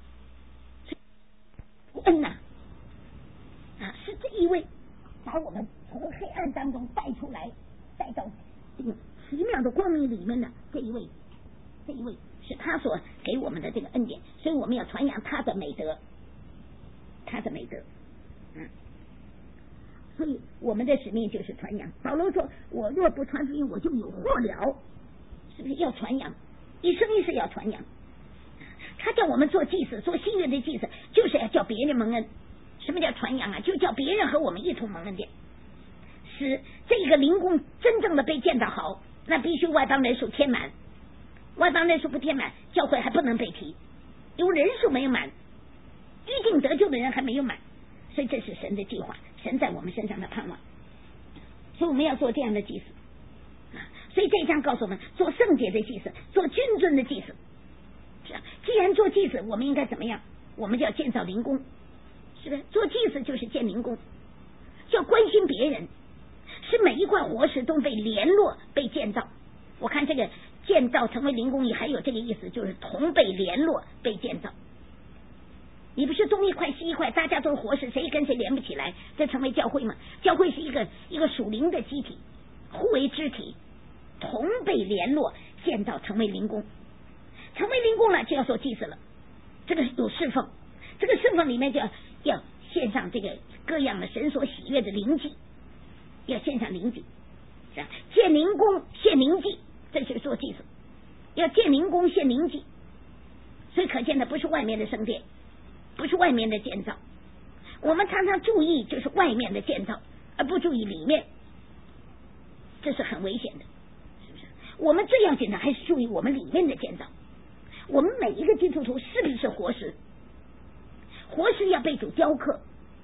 恩呐、啊，啊，是这一位把我们从黑暗当中带出来，带到这个奇妙的光明里面的这一位，这一位是他所给我们的这个恩典，所以我们要传扬他的美德，他的美德。嗯，所以我们的使命就是传扬。保罗说：“我若不传福音，我就有祸了。”是不是要传扬？一生一世要传扬。他叫我们做祭司，做新约的祭司，就是要叫别人蒙恩。什么叫传扬啊？就叫别人和我们一同蒙恩的，使这个灵宫真正的被建造好。那必须外邦人数填满，外邦人数不填满，教会还不能被提，因为人数没有满，预定得救的人还没有满，所以这是神的计划，神在我们身上的盼望。所以我们要做这样的祭司。所以这一章告诉我们，做圣洁的祭司，做君尊的祭司。是啊，既然做祭司，我们应该怎么样？我们就要建造灵宫，是不是？做祭司就是建灵宫，就要关心别人，使每一块活石都被联络、被建造。我看这个建造成为灵宫里还有这个意思，就是同被联络、被建造。你不是东一块西一块，大家都是活石，谁跟谁连不起来？这成为教会吗？教会是一个一个属灵的机体，互为肢体。同被联络建造成为灵宫，成为灵宫了就要做祭司了。这个有侍奉，这个侍奉里面就要要献上这个各样的神所喜悦的灵祭，要献上灵祭，是吧？建灵宫献灵祭，这就是做祭司。要建灵宫献灵祭，所以可见的不是外面的圣殿，不是外面的建造。我们常常注意就是外面的建造，而不注意里面，这是很危险的。我们最要紧的还是注意我们里面的建造。我们每一个基督徒是不是活石？活石要被主雕刻。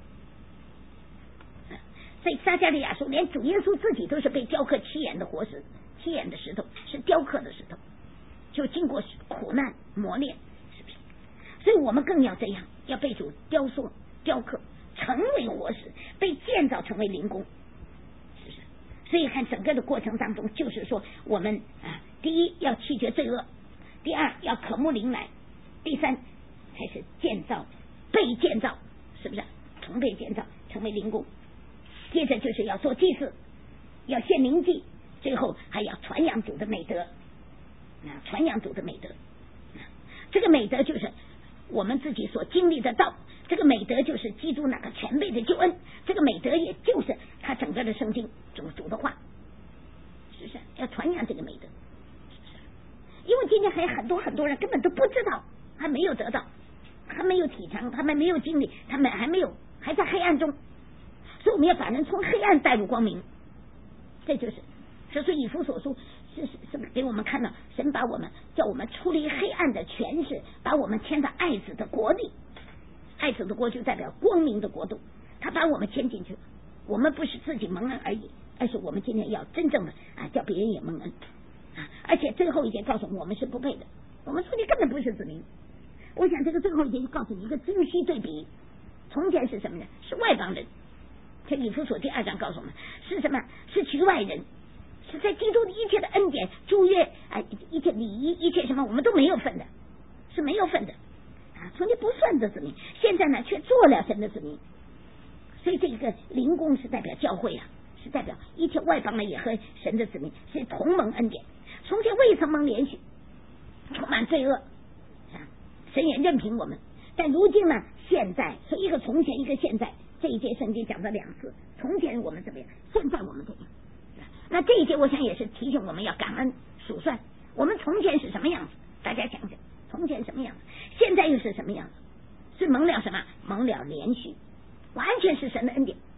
所以撒迦利亚说，连主耶稣自己都是被雕刻七眼的活石，七眼的石头是雕刻的石头，就经过苦难磨练，是不是？所以我们更要这样，要被主雕塑、雕刻，成为活石，被建造成为灵宫。所以看整个的过程当中，就是说我们啊，第一要弃绝罪恶，第二要渴慕灵来，第三才是建造、被建造，是不是？同被建造成为灵宫，接着就是要做祭祀，要献灵祭，最后还要传扬主的美德啊，传扬主的美德。啊、这个美德就是我们自己所经历的道。这个美德就是基督那个全备的救恩，这个美德也就是他整个的圣经主主的话，是不是要传扬这个美德？是不是？因为今天还有很多很多人根本都不知道，还没有得到，还没有体尝，他们没有经历，他们还没有还在黑暗中，所以我们要把人从黑暗带入光明。这就是所以以弗所书是是给我们看到，神把我们叫我们出离黑暗的权势，把我们迁到爱子的国里。爱子的国就代表光明的国度，他把我们牵进去了。我们不是自己蒙恩而已，而是我们今天要真正的啊，叫别人也蒙恩啊！而且最后一节告诉我们，我们是不配的，我们出去根本不是子民。我想这个最后一节就告诉你一个精细对比，从前是什么呢？是外邦人。这以弗所第二章告诉我们是什么？是局外人，是在基督的一切的恩典、诸约啊，一切礼仪、一切什么，我们都没有份的，是没有份的。从前不算的子民，现在呢却做了神的子民，所以这个灵宫是代表教会啊，是代表一切外邦人也和神的子民是同蒙恩典。从前未曾蒙连续，充满罪恶，啊，神也任凭我们。但如今呢，现在，所以一个从前，一个现在，这一节圣经讲了两次，从前我们怎么样，现在我们怎么样。那这一节我想也是提醒我们要感恩数算，我们从前是什么样子，大家想想。从前什么样子，现在又是什么样子？是蒙了什么？蒙了连续，完全是神的恩典，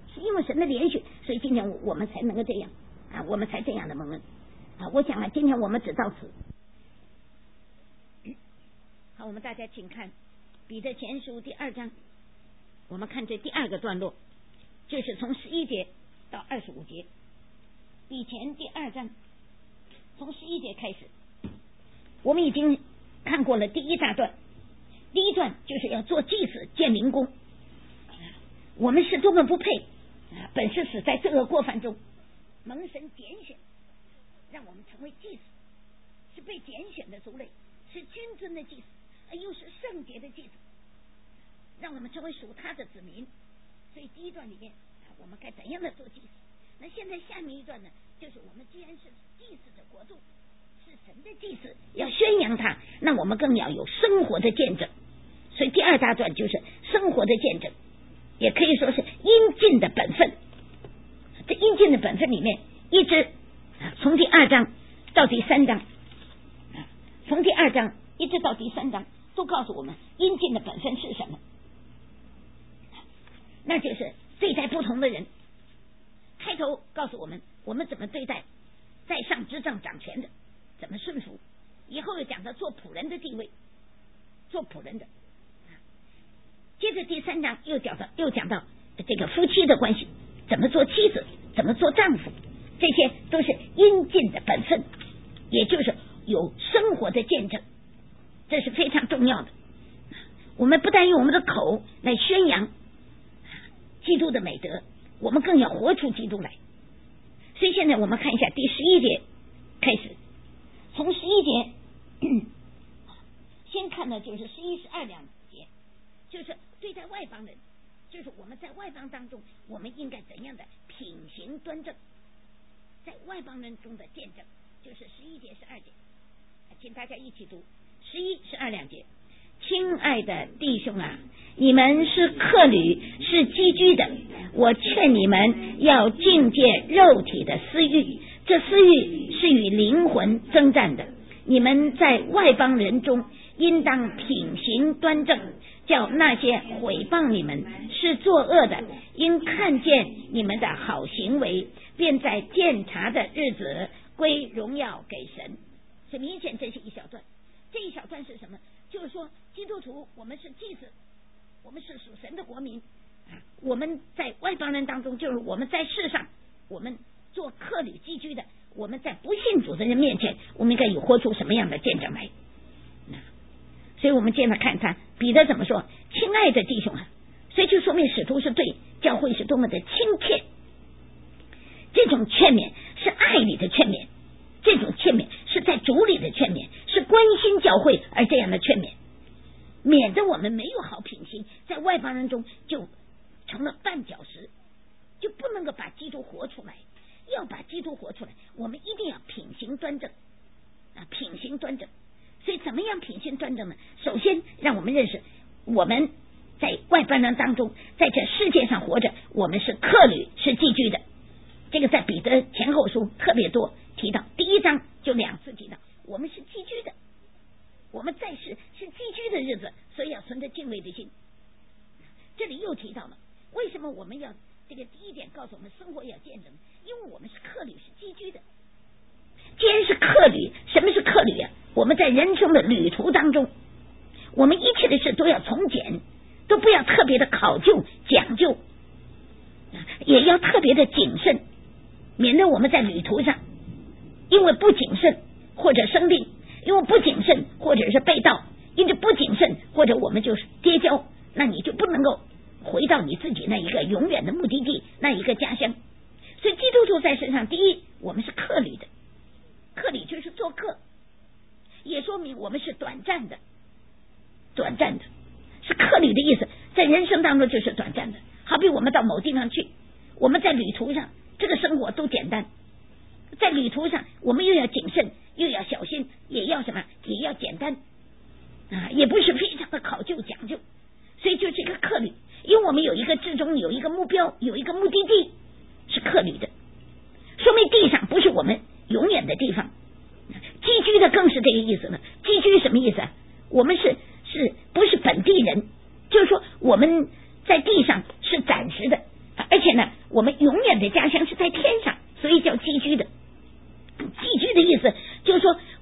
是因为神的连续，所以今天我们才能够这样啊，我们才这样的蒙恩啊。我想啊，今天我们只到此。好，我们大家请看彼得前书第二章，我们看这第二个段落，就是从十一节到二十五节。以前第二章从十一节开始，我们已经看过了第一大段。第一段就是要做祭司建灵宫，我们是多么不配，本是死在罪恶过犯中，蒙神拣选，让我们成为祭司，是被拣选的族类，是君尊的祭司，又是圣洁的祭司，让我们成为属他的子民。所以第一段里面我们该怎样的做祭司？那现在下面一段呢，就是我们既然是祭司的国度，是神的祭司，要宣扬他，那我们更要有生活的见证。所以第二大段就是生活的见证，也可以说是应尽的本分。这应尽的本分里面，一直从第二章到第三章，从第二章一直到第三章，都告诉我们应尽的本分是什么，那就是对待不同的人。开头告诉我们我们怎么对待在上执政掌权的，怎么顺服。以后又讲到做仆人的地位，做仆人的。接着第三章又讲到又讲到这个夫妻的关系，怎么做妻子，怎么做丈夫，这些都是应尽的本分，也就是有生活的见证，这是非常重要的。我们不但用我们的口来宣扬基督的美德，我们更要活出基督来。所以现在我们看一下第十一节开始，从十一节先看的就是十一十二两节，就是对待外邦人，就是我们在外邦当中我们应该怎样的品行端正，在外邦人中的见证，就是十一节十二节，请大家一起读十一十二两节。亲爱的弟兄啊，你们是客旅，是寄居的，我劝你们要境界肉体的私欲，这私欲是与灵魂征战的。你们在外邦人中应当品行端正，叫那些毁谤你们是作恶的，因看见你们的好行为，便在鉴察的日子归荣耀给神。很明显这是一小段，这一小段是什么？就是说基督徒我们是祭司，我们是属神的国民，我们在外邦人当中，就是我们在世上我们做客旅寄居的，我们在不信主的人面前，我们应该有活出什么样的见证来。所以我们接着看他彼得怎么说，亲爱的弟兄啊，所以就说明使徒是对教会是多么的亲切，这种劝勉是爱里的劝勉，这种劝勉是在主里的劝勉，是关心教会而这样的劝勉，免得我们没有好品行，在外邦人中就成了绊脚石，就不能够把基督活出来。要把基督活出来，我们一定要品行端正啊，品行端正。所以怎么样品行端正呢？首先让我们认识我们在外邦人当中，在这世界上活着，我们是客旅，是寄居的。这个在彼得前后书特别多提到，第一章就两次提到我们是寄居的，我们在世是寄居的日子，所以要存着敬畏的心。这里又提到了为什么我们要这个第一点告诉我们生活要见证，因为我们是客旅，是寄居的。既然是客旅，什么是客旅啊？我们在人生的旅途当中，我们一切的事都要从简，都不要特别的考究讲究，也要特别的谨慎，免得我们在旅途上因为不谨慎或者生病，因为不谨慎或者是被盗，因为不谨慎或者我们就是跌跤，那你就不能够回到你自己那一个永远的目的地，那一个家乡。所以基督徒在身上，第一我们是客旅的，客旅就是做客，也说明我们是短暂的，短暂的是客旅的意思，在人生当中就是短暂的。好比我们到某地方去，我们在旅途上这个生活都简单，在旅途上我们又要谨慎，又要小心，也要什么，也要简单啊，也不是非常的考究讲究。所以就是一个客旅，因为我们有一个至终，有一个目标，有一个目的地，是客旅的，说明地上不是我们永远的地方。寄居的更是这个意思呢。寄居什么意思啊？我们是是不是本地人，就是说我们在地上是暂时的，而且呢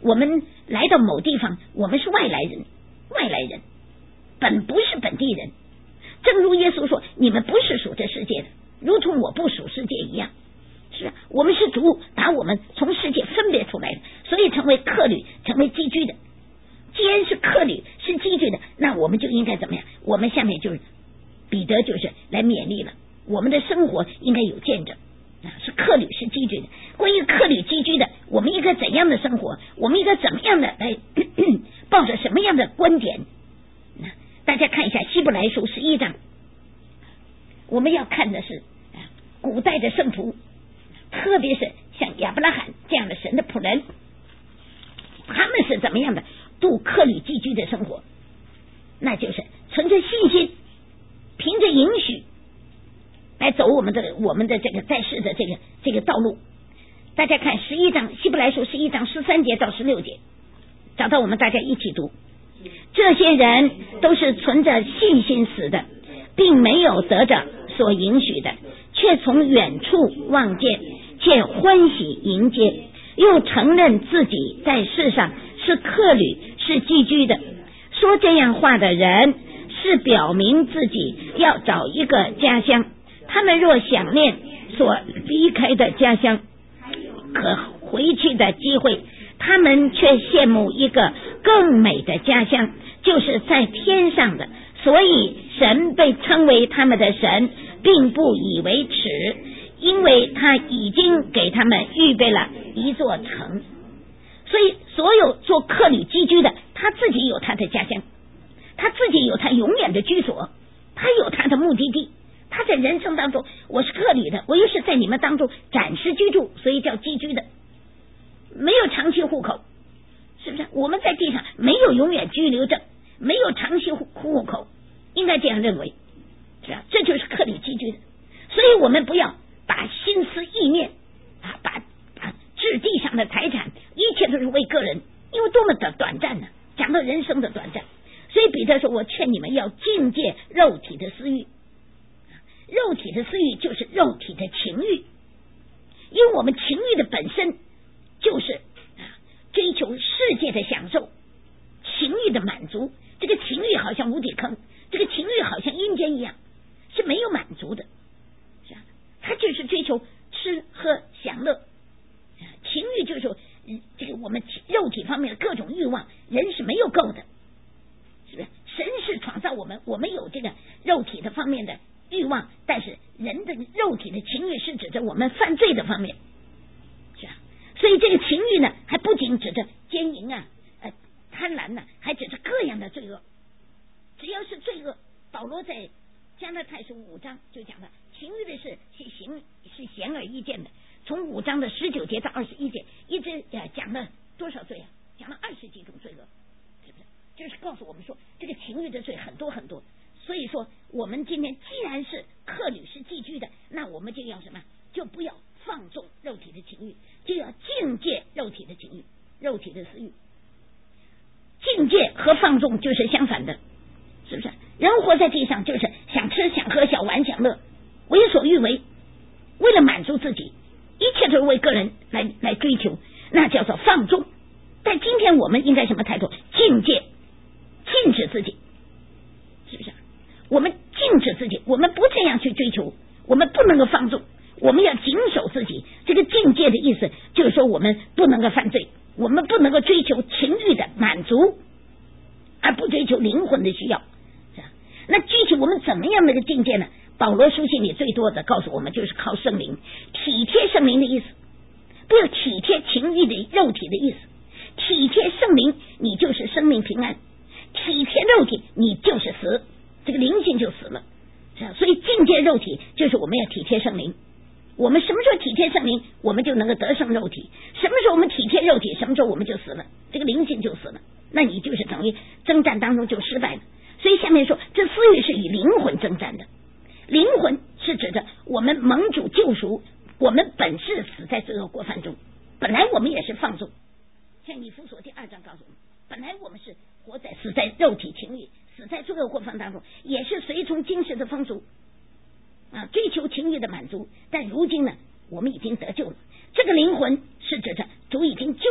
我们来到某地方，我们是外来人，外来人本不是本地人。正如耶稣说，你们不是属这世界的，如同我不属世界一样。是啊，我们是主把我们从世界分别出来的，所以成为客旅，成为寄居的。既然是客旅，是寄居的，那我们就应该怎么样？我们下面就是彼得就是来勉励了，我们的生活应该有见证啊，是客旅，是寄居的。关于客旅寄居的，我们应该怎样的生活？我们应该怎么样的来咳咳抱着什么样的观点？大家看一下希伯来书十一章，我们要看的是古代的圣徒，特别是像亚伯拉罕这样的神的仆人，他们是怎么样的度客旅寄居的生活？那就是存着信心，凭着允许来走我们的我们的这个在世的这个这个道路。大家看十一章希伯来书十一章十三节到十六节，找到我们大家一起读。这些人都是存着信心死的，并没有得着所允许的，却从远处望见，且欢喜迎接，又承认自己在世上是客旅，是寄居的。说这样话的人是表明自己要找一个家乡，他们若想念所离开的家乡可回去的机会，他们却羡慕一个更美的家乡，就是在天上的。所以神被称为他们的神，并不以为耻，因为他已经给他们预备了一座城。所以所有做客旅寄居的，他自己有他的家乡，他自己有他永远的居所，他有他的目的地。他在人生当中，我是客旅的，我又是在你们当中暂时居住，所以叫寄居的，没有长期户口，是不是？我们在地上没有永远居留证，没有长期户口，应该这样认为，是吧？这就是客旅寄居的。所以我们不要把心思意念啊，把把置地上的财产，一切都是为个人，因为多么的短暂呢？讲到人生的短暂，所以彼得说：“我劝你们要禁戒肉体的私欲。”肉体的私欲就是肉体的情欲，因为我们情欲的本身就是追求世界的享受，情欲的满足。这个情欲好像无底坑，这个情欲好像阴间一样，是没有满足的，是吧？它就是追求吃喝享乐，情欲就是说这个我们肉体方面的各种欲望，人是没有够的，是不是？神是创造我们，我们有这个肉体的方面的欲望，但是人的肉体的情欲是指着我们犯罪的方面，是吧？所以这个情欲呢，还不仅指着奸淫啊、呃、贪婪呢、啊，还指着各样的罪恶。只要是罪恶，保罗在加拉太书五章就讲了，情欲的事是行是显而易见的。从五章的十九节到二十一节，一直呃讲了多少罪啊？讲了二十几种罪恶，是不是？就是告诉我们说，这个情欲的罪很多很多。所以说，我们今天既然是客旅是寄居的，那我们就要什么？就不要放纵肉体的情欲，就要境界肉体的情欲、肉体的私欲。境界和放纵就是相反的，是不是？人活在地上就是想吃、想喝、想玩、想乐，为所欲为，为了满足自己，一切都是为个人来来追求，那叫做放纵。但今天我们应该什么态度？境界，禁止自己，是不是？我们禁止自己，我们不这样去追求，我们不能够放纵，我们要谨守自己。这个境界的意思就是说，我们不能够犯罪，我们不能够追求情欲的满足，而不追求灵魂的需要。那具体我们怎么样的一个境界呢？保罗书信里最多的告诉我们，就是靠圣灵，体贴圣灵的意思，不要体贴情欲的肉体的意思。体贴圣灵，你就是生命平安；体贴肉体，你就是死。这个灵性就死了，所以境界肉体就是我们要体贴圣灵。我们什么时候体贴圣灵，我们就能够得胜肉体；什么时候我们体贴肉体，什么时候我们就死了，这个灵性就死了，那你就是等于征战当中就失败了。所以下面说，这私欲是以灵魂征战的，灵魂是指着我们蒙主救赎，我们本是死在罪恶过犯中，本来我们也是放纵，像以弗所第二章告诉我们，本来我们是活在死在肉体情欲，死在罪恶过犯当中，也是随从今世的风俗啊，追求情欲的满足。但如今呢，我们已经得救了，这个灵魂是指着主已经救赎我们了，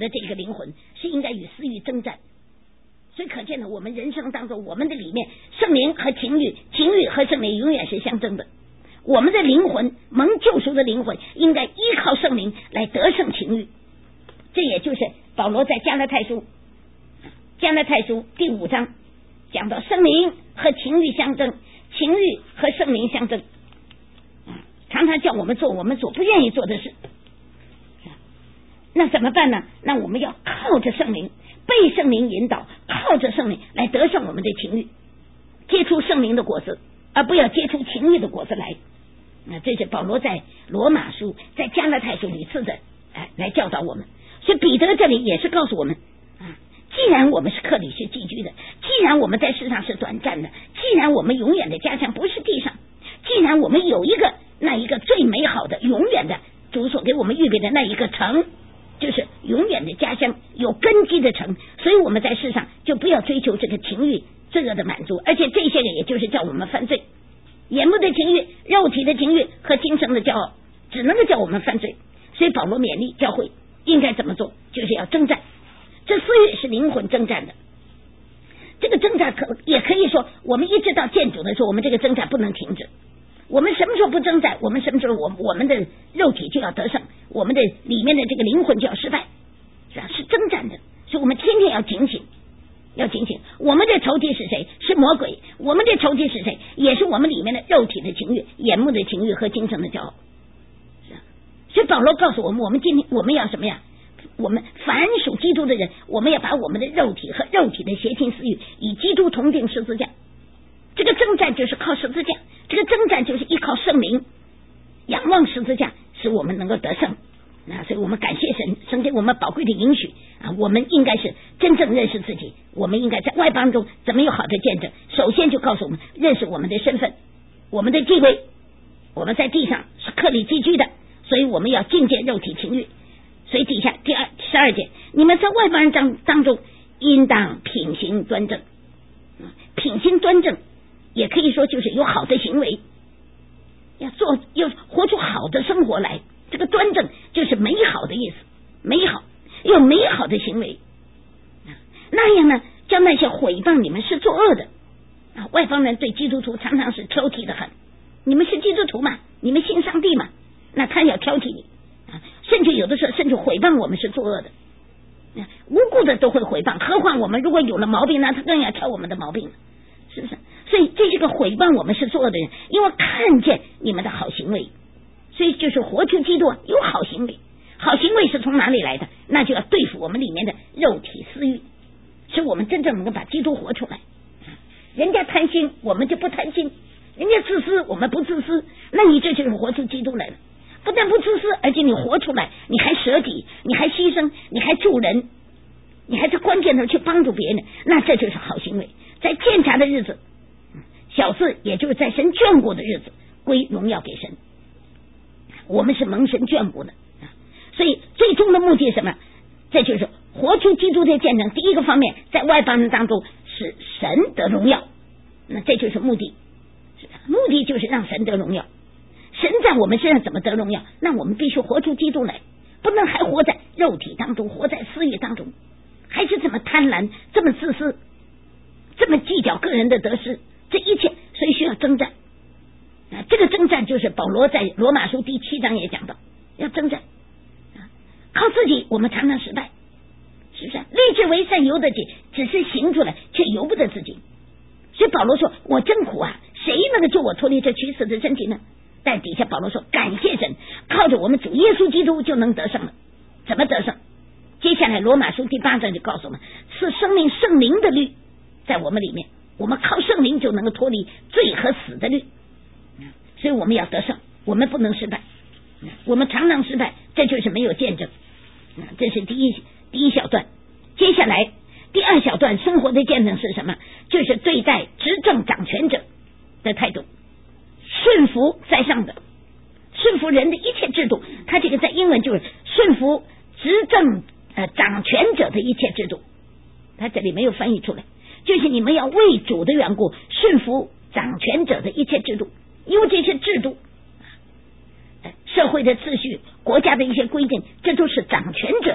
的这个灵魂是应该与私欲征战。所以可见呢，我们人生当中，我们的里面圣灵和情欲，情欲和圣灵永远是相争的。我们的灵魂，蒙救赎的灵魂，应该依靠圣灵来得胜情欲。这也就是保罗在加拉太书加拉太书第五章讲到圣灵和情欲相争，情欲和圣灵相争，常常叫我们做我们所不愿意做的事。那怎么办呢？那我们要靠着圣灵，被圣灵引导，靠着圣灵来得胜我们的情欲，结出圣灵的果子，而不要结出情欲的果子来。那这是保罗在罗马书在加拉太书屡次的、哎、来教导我们。所以彼得这里也是告诉我们啊，既然我们是克里是寄居的，既然我们在世上是短暂的，既然我们永远的家乡不是地上，既然我们有一个那一个最美好的永远的主所给我们预备的那一个城，就是永远的家乡，有根基的城，所以我们在世上就不要追求这个情欲罪恶的满足，而且这些个也就是叫我们犯罪，眼目的情欲、肉体的情欲和今生的骄傲，只能够叫我们犯罪。所以保罗勉励教会应该怎么做，就是要征战。这私欲是灵魂征战的，这个征战可也可以说，我们一直到见主的时候，我们这个征战不能停止。我们什么时候不征战，我们什么时候我我们的肉体就要得胜，我们的里面的这个灵魂就要失败，是吧？是征战的，所以我们天天要警醒，要警醒。我们的仇敌是谁？是魔鬼。我们的仇敌是谁？也是我们里面的肉体的情欲、眼目的情欲和精神的骄傲。是啊，所以保罗告诉我们，我们今天我们要什么呀？我们凡属基督的人，我们要把我们的肉体和肉体的邪情私欲与基督同定十字架。这个征战就是靠十字架，这个征战就是依靠圣灵，仰望十字架，使我们能够得胜。那所以我们感谢神，神给我们宝贵的允许啊！我们应该是真正认识自己，我们应该在外邦中怎么有好的见证？首先就告诉我们认识我们的身份，我们的地位，我们在地上是客里寄居的，所以我们要禁戒肉体情欲。所以底下第二十二节，你们在外邦人当当中应当品行端正，品行端正也可以说就是有好的行为，要做要活出好的生活来。这个端正就是美好的意思，美好有美好的行为，那样呢，叫那些毁谤你们是作恶的啊，外邦人对基督徒常常是挑剔的很。你们是基督徒嘛？你们信上帝嘛？那他要挑剔你啊，甚至有的时候甚至毁谤我们是作恶的，啊、无辜的都会毁谤，何况我们如果有了毛病，那他更要挑我们的毛病了，是不是？所以这是个毁谤我们是作恶的人，因为看见你们的好行为。所以就是活出基督，有好行为，好行为是从哪里来的？那就要对付我们里面的肉体私欲，使我们真正能够把基督活出来。人家贪心，我们就不贪心；人家自私，我们不自私。那你这就是活出基督来了。不但不自私，而且你活出来，你还舍己，你还牺牲，你还助人，你还在关键的去帮助别人，那这就是好行为。在鉴察的日子，小事也就是在神眷顾的日子，归荣耀给神。我们是蒙神眷顾的，所以最终的目的是什么？这就是活出基督的见证。第一个方面，在外邦人当中使神得荣耀，那这就是目的，目的就是让神得荣耀。神在我们身上怎么得荣耀？那我们必须活出基督来，不能还活在肉体当中，活在私欲当中，还是这么贪婪，这么自私，这么计较个人的得失，这一切所以需要征战。啊，这个征战就是保罗在罗马书第七章也讲到，要征战。啊，靠自己我们常常失败，是不是？立志为善由得己，只是行出来却由不得自己。所以保罗说：“我真苦啊，谁能够救我脱离这屈死的身体呢？”但底下保罗说：“感谢神，靠着我们主耶稣基督就能得胜了。”怎么得胜？接下来罗马书第八章就告诉我们，是生命圣灵的律在我们里面，我们靠圣灵就能够脱离罪和死的律。所以我们要得胜，我们不能失败，我们常常失败，这就是没有见证。这是第一第一小段。接下来第二小段，生活的见证是什么？就是对待执政掌权者的态度，顺服在上的，顺服人的一切制度。他这个在英文就是顺服执政呃掌权者的一切制度，他这里没有翻译出来，就是你们要为主的缘故顺服掌权者的一切制度。因为这些制度、社会的秩序、国家的一些规定，这都是掌权者所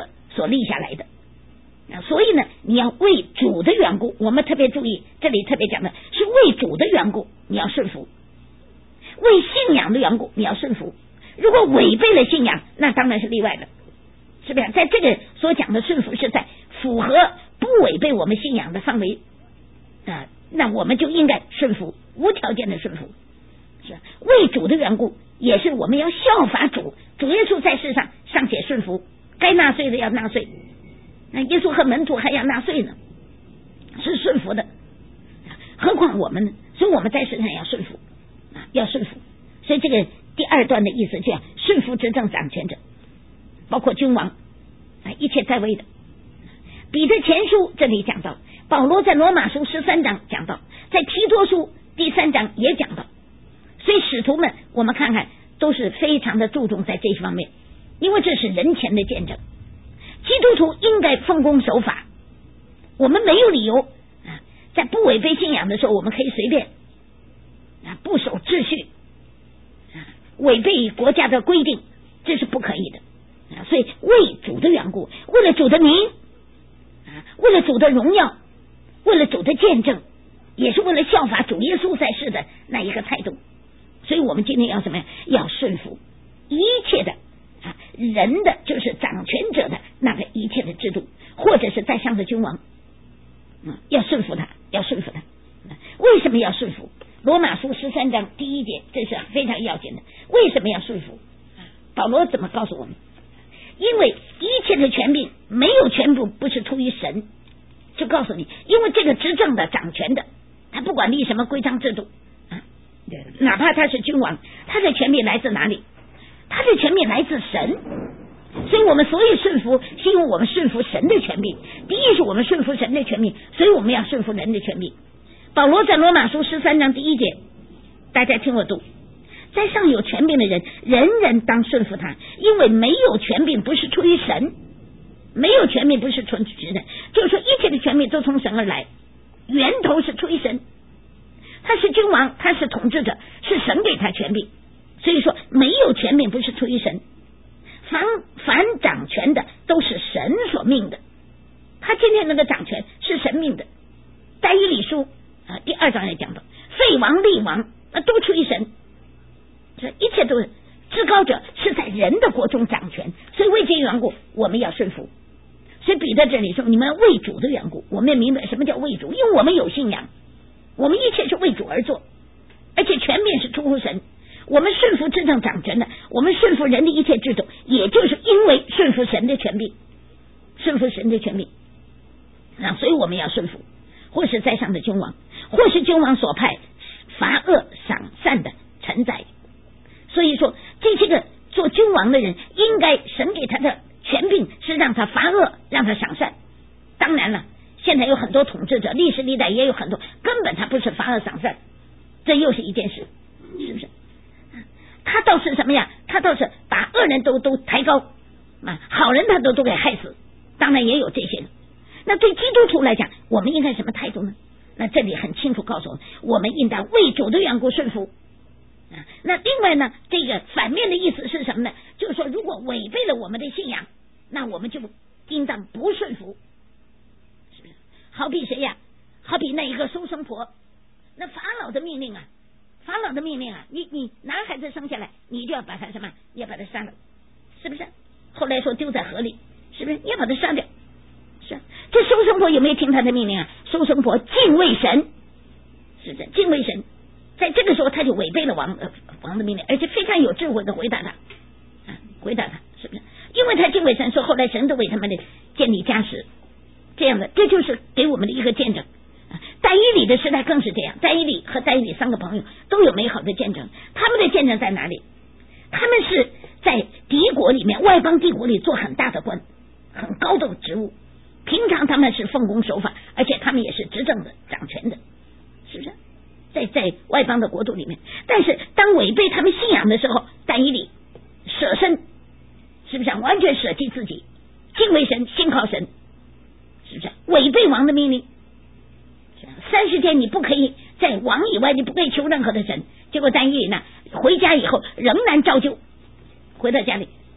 所立下来的。所以呢，你要为主的缘故，我们特别注意，这里特别讲的是为主的缘故，你要顺服；为信仰的缘故，你要顺服。如果违背了信仰，那当然是例外的，是不是？在这个所讲的顺服是在符合不违背我们信仰的范围啊，那我们就应该顺服，无条件的顺服。是为主的缘故，也是我们要效法主。主耶稣在世上尚且顺服，该纳税的要纳税。那耶稣和门徒还要纳税呢，是顺服的，何况我们呢？所以我们在世上要顺服啊，要顺服。所以这个第二段的意思叫顺服执政掌权者，包括君王啊，一切在位的。彼得前书这里讲到，保罗在罗马书十三章讲到，在提多书第三章也讲到。所以使徒们，我们看看都是非常的注重在这方面，因为这是人前的见证。基督徒应该奉公守法，我们没有理由啊，在不违背信仰的时候，我们可以随便啊不守秩序啊，违背国家的规定，这是不可以的啊。所以为主的缘故，为了主的名啊，为了主的荣耀，为了主的见证，也是为了效法主耶稣在世的那一个态度。所以我们今天要什么呀？要顺服一切的啊，人的就是掌权者的那个一切的制度，或者是在上的君王，嗯，要顺服他，要顺服他。为什么要顺服？罗马书十三章第一节，这是非常要紧的。为什么要顺服？保罗怎么告诉我们？因为一切的权柄，没有全部不是出于神。就告诉你，因为这个执政的掌权的，他不管立什么规章制度啊，哪怕他是君王，他的权柄来自哪里？他的权柄来自神。所以我们所以顺服，是因为我们顺服神的权柄。第一是我们顺服神的权柄，所以我们要顺服人的权柄。保罗在罗马书十三章第一节，大家听我读：在上有权柄的人，人人当顺服他，因为没有权柄不是出于神，没有权柄不是出于人，就是说一切的权柄都从神而来，源头是出于神。他是君王，他是统治者，是神给他权柄。所以说没有权柄不是出于神，凡凡掌权的都是神所命的。他今天那个掌权是神命的。但以理书啊第二章也讲到，废王立王那都出于神，这一切都是至高者是在人的国中掌权。所以为这缘故我们要顺服。所以彼得这里说，你们为主的缘故，我们也明白什么叫为主，因为我们有信仰，我们一切是为主而做，而且权柄是出乎神。我们顺服执政掌权的，我们顺服人的一切制度，也就是因为顺服神的权柄，顺服神的权柄啊，所以我们要顺服。或是在上的君王，或是君王所派罚恶赏善的臣宰。所以说这些个做君王的人，应该神给他的权柄是让他罚恶，让他赏善。当然了，现在有很多统治者，历史历代也有很多根本他不是罚恶赏善，这又是一件事，是不是？他倒是什么呀？他倒是把恶人都都抬高啊，好人他都都给害死。当然也有这些。那对基督徒来讲，我们应该什么态度呢？那这里很清楚告诉我们，我们应当为主的缘故顺服啊。那另外呢，这个反面的意思是什么呢？就是说，如果违背了我们的信仰，那我们就应当不顺服，是不是？好比谁呀？好比那一个收生婆，那法老的命令啊。法老的命令啊，你你男孩子生下来，你就要把他什么，你要把他杀了，是不是？后来说丢在河里，是不是？你要把他杀掉，是。这收生婆有没有听他的命令啊？收生婆敬畏神，是不是？敬畏神，在这个时候他就违背了王呃王的命令，而且非常有智慧的回答他，啊，回答他，是不是？因为他敬畏神，说后来神都为他们的建立家室，这样的，这就是给我们的一个见证。但以理的时代更是这样，但以理和但以理三个朋友都有美好的见证。他们的见证在哪里？他们是在敌国里面，外邦帝国里做很大的官，很高的职务。平常他们是奉公守法，而且他们也是执政的、掌权的，是不是？在在外邦的国度里面，但是当违背他们信仰的时候，但以理舍身，是不是？完全舍弃自己，敬畏神，信靠神，是不是？违背王的命令。三十天你不可以在王以外，你不可以求任何的神。结果但以理呢，回家以后仍然照旧回到家里，他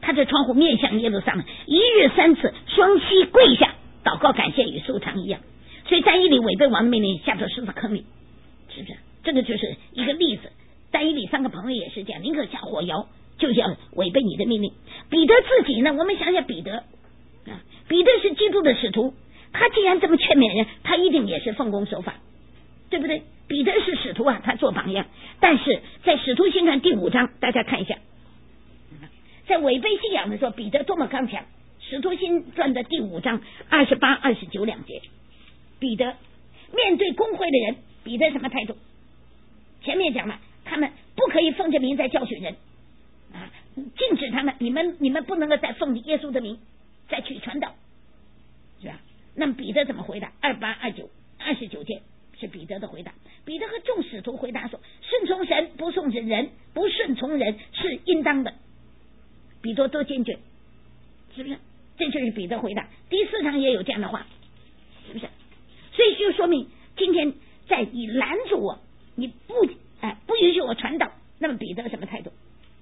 他的窗户面向耶路撒冷，一日三次双膝跪下祷告感谢，与收藏一样。所以但以理违背王的命令，下到狮子坑里，是不是？这个就是一个例子。但以理三个朋友也是这样，宁可下火窑，就是要违背你的命令。彼得自己呢，我们想想彼得啊，彼得是基督的使徒，他既然这么劝勉人，他一定也是奉公守法，对不对？彼得是使徒啊，他做榜样。但是在使徒行传第五章，大家看一下，在违背信仰的时候，彼得多么刚强。使徒行传的第五章二十八、二十九两节，彼得面对公会的人，彼得什么态度？前面讲了，他们不可以奉着名在教训人啊，禁止他们，你们你们不能够再奉耶稣的名再去传道，是吧？那么彼得怎么回答？二八、二九、二十九节是彼得的回答。彼得和众使徒回答说：顺从神，不顺从人，不顺从人是应当的。彼得多坚决，是不是？这就是彼得回答。第四章也有这样的话，是不是？所以就说明今天在你拦住我，你不哎不允许我传道，那么彼得什么态度？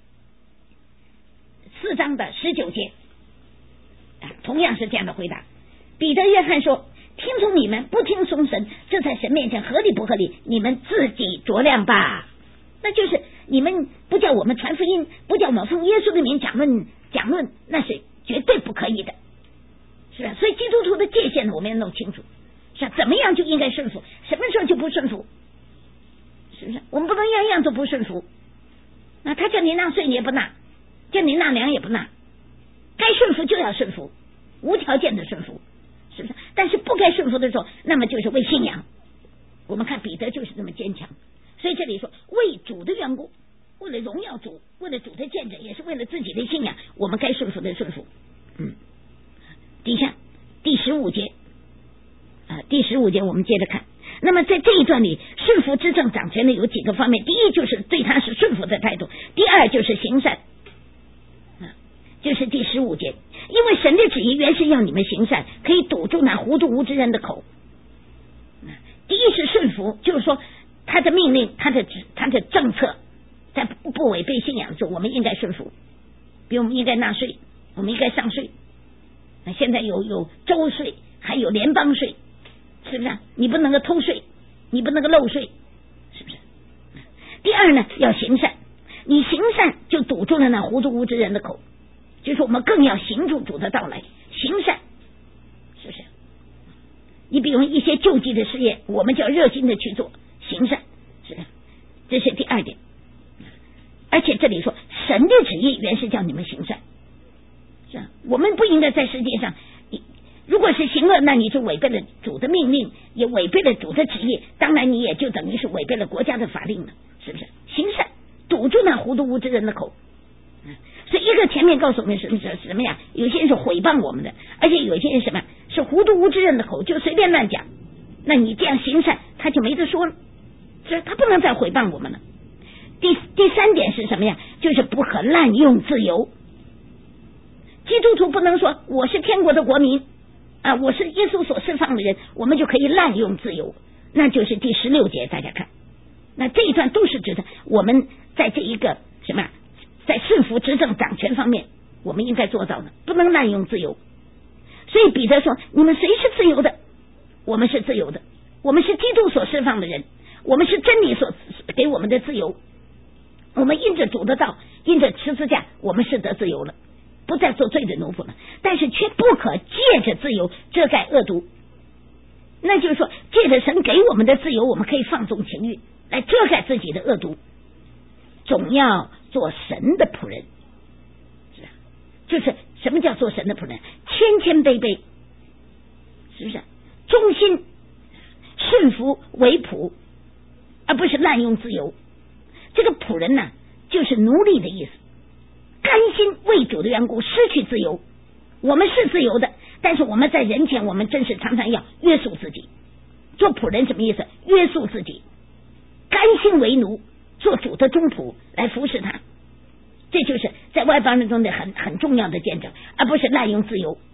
四章的十九节，啊，同样是这样的回答。彼得、约翰说：听从你们，不听从神，这在神面前合理不合理？你们自己酌量吧。那就是你们不叫我们传福音，不叫我们奉耶稣的名讲论讲论，那是绝对不可以的，是吧？所以基督徒的界限我们要弄清楚，是吧？怎么样就应该顺服，什么时候就不顺服，是不是？我们不能样样都不顺服。那他叫你纳税你也不纳，叫你纳粮也不纳，该顺服就要顺服，无条件的顺服，是不是？但是不该顺服的时候，那么就是为信仰。我们看彼得就是这么坚强。所以这里说为主的缘故，为了荣耀主，为了主的见证，也是为了自己的信仰，我们该顺服的顺服。嗯，底下第十五节啊，第十五节我们接着看。那么在这一段里，顺服执政掌权的有几个方面，第一就是对他是顺服的态度，第二就是行善啊，就是第十五节，因为神的旨意原是要你们行善，可以堵住那糊涂无知人的口。第一是顺服，就是说他的命令，他的他的政策，在不不违背信仰的时候，我们应该顺服。比如我们应该纳税，我们应该上税。那现在有有州税，还有联邦税，是不是？你不能够偷税，你不能够漏税，是不是？第二呢，要行善。你行善就堵住了那糊涂无知人的口，就是我们更要行住主的道来，行善，是不是？你比如一些救济的事业，我们就要热心的去做。行善，是的，这是第二点。而且这里说神的旨意原是叫你们行善，是啊，我们不应该在世界上，如果是行恶，那你就违背了主的命令，也违背了主的旨意，当然你也就等于是违背了国家的法令了，是不是？行善，堵住那糊涂无知人的口。所以一个前面告诉我们什么什么呀？有些人是毁谤我们的，而且有些人什么是糊涂无知人的口，就随便乱讲。那你这样行善，他就没得说了，是他不能再毁谤我们了。第第三点是什么呀？就是不可滥用自由。基督徒不能说我是天国的国民啊，我是耶稣所释放的人，我们就可以滥用自由。那就是第十六节，大家看，那这一段都是指的我们在这一个什么，在顺服执政掌权方面，我们应该做到的，不能滥用自由。所以彼得说：你们谁是自由的？我们是自由的，我们是基督所释放的人，我们是真理所给我们的自由。我们因着主的道，因着十字架，我们是得自由了，不再做罪的奴仆了。但是却不可借着自由遮盖恶毒，那就是说借着神给我们的自由，我们可以放纵情欲来遮盖自己的恶毒，总要做神的仆人。是啊，就是什么叫做神的仆人？谦谦卑卑，是不是？忠心顺服为仆，而不是滥用自由。这个仆人呢，就是奴隶的意思，甘心为主的缘故失去自由。我们是自由的，但是我们在人前，我们真是常常要约束自己。做仆人什么意思？约束自己，甘心为奴，做主的忠仆来服侍他。这就是在外邦人中的很很重要的见证，而不是滥用自由。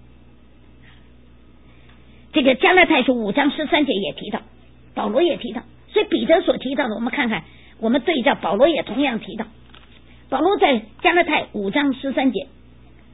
这个加拉太书五章十三节也提到，保罗也提到，所以彼得所提到的，我们看看，我们对照保罗也同样提到。保罗在加拉太五章十三节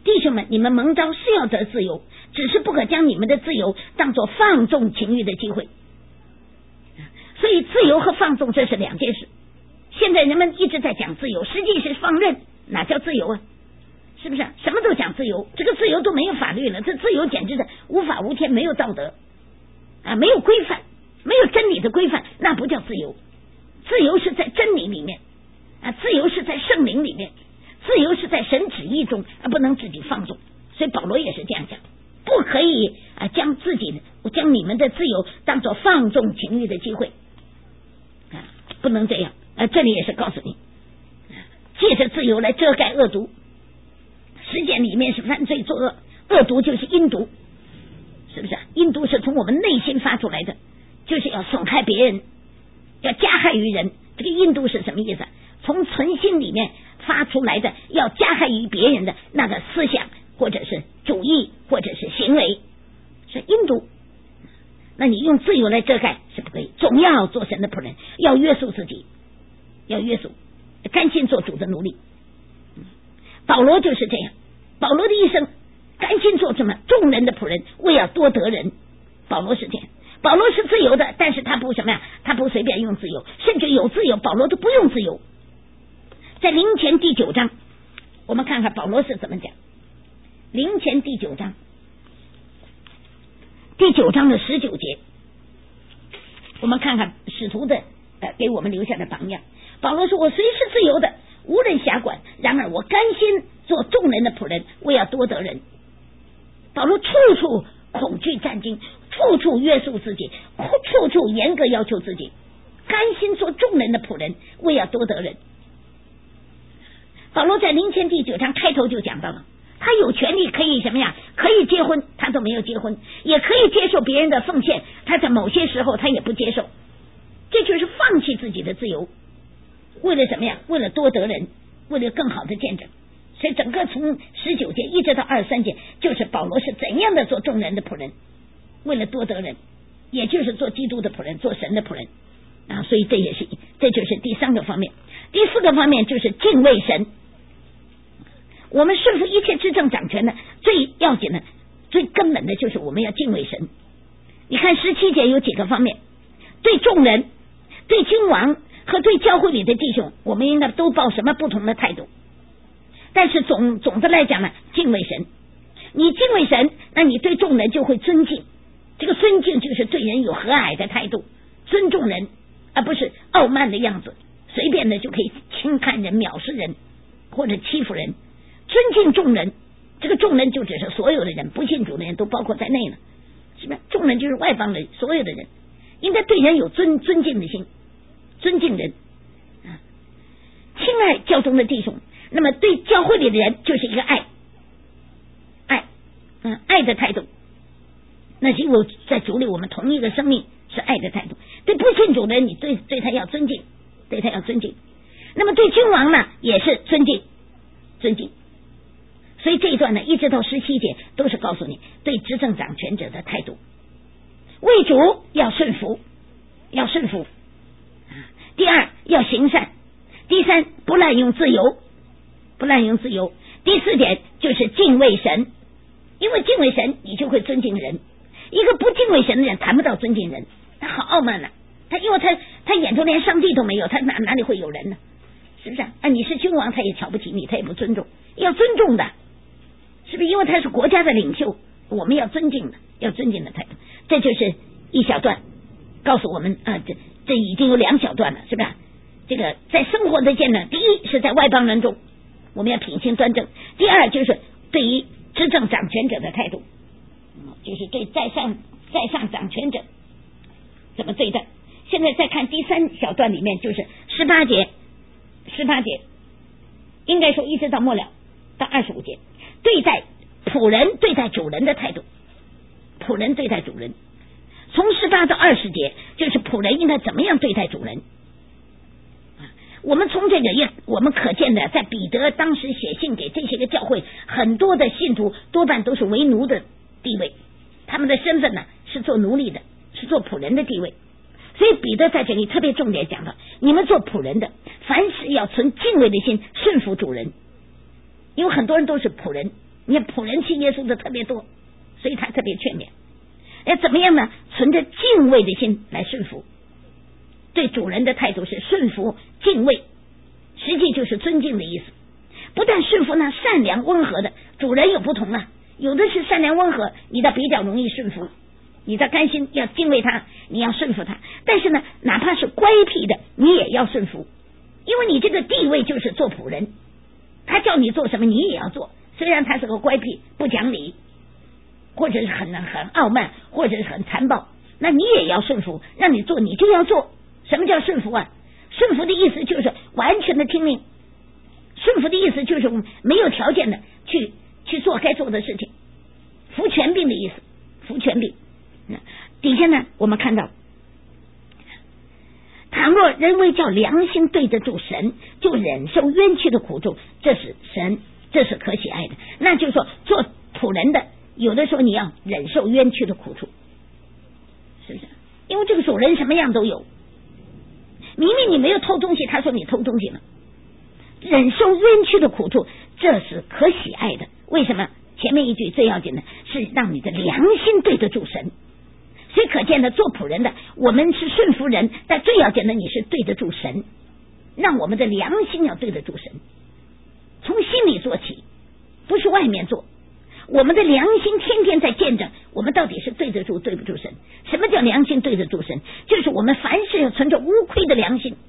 弟兄们，你们蒙召是要得自由，只是不可将你们的自由当作放纵情欲的机会。所以自由和放纵这是两件事。现在人们一直在讲自由，实际是放任，哪叫自由啊？是不是？什么都讲自由，这个自由都没有法律了，这自由简直是无法无天，没有道德啊，没有规范，没有真理的规范，那不叫自由。自由是在真理里面啊，自由是在圣灵里面，自由是在神旨意中，而不能自己放纵。所以保罗也是这样讲，不可以啊将自己将你们的自由当作放纵情欲的机会啊，不能这样啊。这里也是告诉你，借着自由来遮盖恶毒。实践里面是犯罪作恶，恶毒就是阴毒，是不是？阴毒是从我们内心发出来的，就是要损害别人，要加害于人。这个阴毒是什么意思？从存心里面发出来的，要加害于别人的那个思想，或者是主义，或者是行为，是阴毒。那你用自由来遮盖是不可以，总要做神的仆人，要约束自己，要约束，甘心做主的奴隶。保罗就是这样，保罗的一生甘心做什么众人的仆人，为要多得人。保罗是这样，保罗是自由的，但是他不什么呀？他不随便用自由，甚至有自由，保罗都不用自由。在灵前第九章，我们看看保罗是怎么讲。灵前第九章，第九章的十九节，我们看看使徒的呃给我们留下的榜样。保罗说：“我虽是自由的，无人辖管，然而我甘心做众人的仆人，为要多得人。”保罗处处恐惧战惊，处处约束自己，处处严格要求自己，甘心做众人的仆人，为要多得人。保罗在灵前第九章开头就讲到了，他有权利可以什么呀？可以结婚，他都没有结婚；也可以接受别人的奉献，他在某些时候他也不接受。这就是放弃自己的自由，为了什么呀？为了多得人，为了更好的见证。所以整个从十九节一直到二十三节，就是保罗是怎样的做众人的仆人，为了多得人，也就是做基督的仆人，做神的仆人啊。所以这也是这就是第三个方面。第四个方面就是敬畏神。我们顺服一切执政掌权的最要紧的、最根本的就是我们要敬畏神。你看十七节有几个方面，对众人、对君王和对教会里的弟兄，我们应该都抱什么不同的态度？但是总总的来讲呢，敬畏神。你敬畏神，那你对众人就会尊敬。这个尊敬就是对人有和蔼的态度，尊重人，而不是傲慢的样子，随便的就可以轻看人、藐视人或者欺负人。尊敬众人，这个众人就只是所有的人，不信主的人都包括在内了，是不是？众人就是外邦人，所有的人应该对人有尊尊敬的心，尊敬人啊，亲爱教中的弟兄。那么对教会里的人就是一个爱爱嗯爱的态度，那是因为在主里我们同一个生命，是爱的态度。对不信主的人，你对对他要尊敬，对他要尊敬。那么对君王呢，也是尊敬尊敬。所以这一段呢，一直到十七节都是告诉你对执政掌权者的态度。为主要顺服，要顺服。第二，要行善。第三，不滥用自由，不滥用自由。第四点就是敬畏神，因为敬畏神，你就会尊敬人。一个不敬畏神的人，谈不到尊敬人，他好傲慢呢、啊。他因为他他眼中连上帝都没有，他哪哪里会有人呢？是不是啊？啊你是君王，他也瞧不起你，他也不尊重，要尊重的。是不是？因为他是国家的领袖，我们要尊敬的，要尊敬的态度。这就是一小段告诉我们啊，这这已经有两小段了，是不是？这个在生活的见呢，第一是在外邦人中，我们要品行端正；第二就是对于执政掌权者的态度，就是对在上在上掌权者怎么对待。现在再看第三小段里面，就是十八节，十八节应该说一直到末了到二十五节。对待仆人对待主人的态度，仆人对待主人，从十八到二十节就是仆人应该怎么样对待主人。我们从这个也我们可见的，在彼得当时写信给这些个教会，很多的信徒多半都是为奴的地位，他们的身份呢是做奴隶的，是做仆人的地位。所以彼得在这里特别重点讲到，你们做仆人的，凡事要存敬畏的心，顺服主人。因为很多人都是仆人， 你看仆人信耶稣的特别多，所以他特别劝勉。哎，怎么样呢？存着敬畏的心来顺服，对主人的态度是顺服、敬畏，实际就是尊敬的意思。不但顺服呢，善良温和的主人有不同啊，有的是善良温和，你倒比较容易顺服，你的甘心要敬畏他，你要顺服他。但是呢，哪怕是乖僻的，你也要顺服，因为你这个地位就是做仆人，他叫你做什么你也要做，虽然他是个乖僻不讲理，或者是很很傲慢，或者是很残暴，那你也要顺服，让你做你就要做。什么叫顺服啊？顺服的意思就是完全的听命，顺服的意思就是没有条件的去去做该做的事情，服权柄的意思，服权柄。底下呢，我们看到，倘若人为叫良心对得住神，就忍受冤屈的苦楚，这是神，这是可喜爱的。那就是说，做仆人的，有的时候你要忍受冤屈的苦楚，是不是？因为这个主人什么样都有，明明你没有偷东西，他说你偷东西了，忍受冤屈的苦楚，这是可喜爱的。为什么？前面一句最要紧的是让你的良心对得住神。所以可见的，做仆人的我们是顺服人，但最要紧的你是对得住神，让我们的良心要对得住神，从心里做起，不是外面做。我们的良心天天在见证我们到底是对得住对不住神。什么叫良心对得住神？就是我们凡事要存着无愧的良心，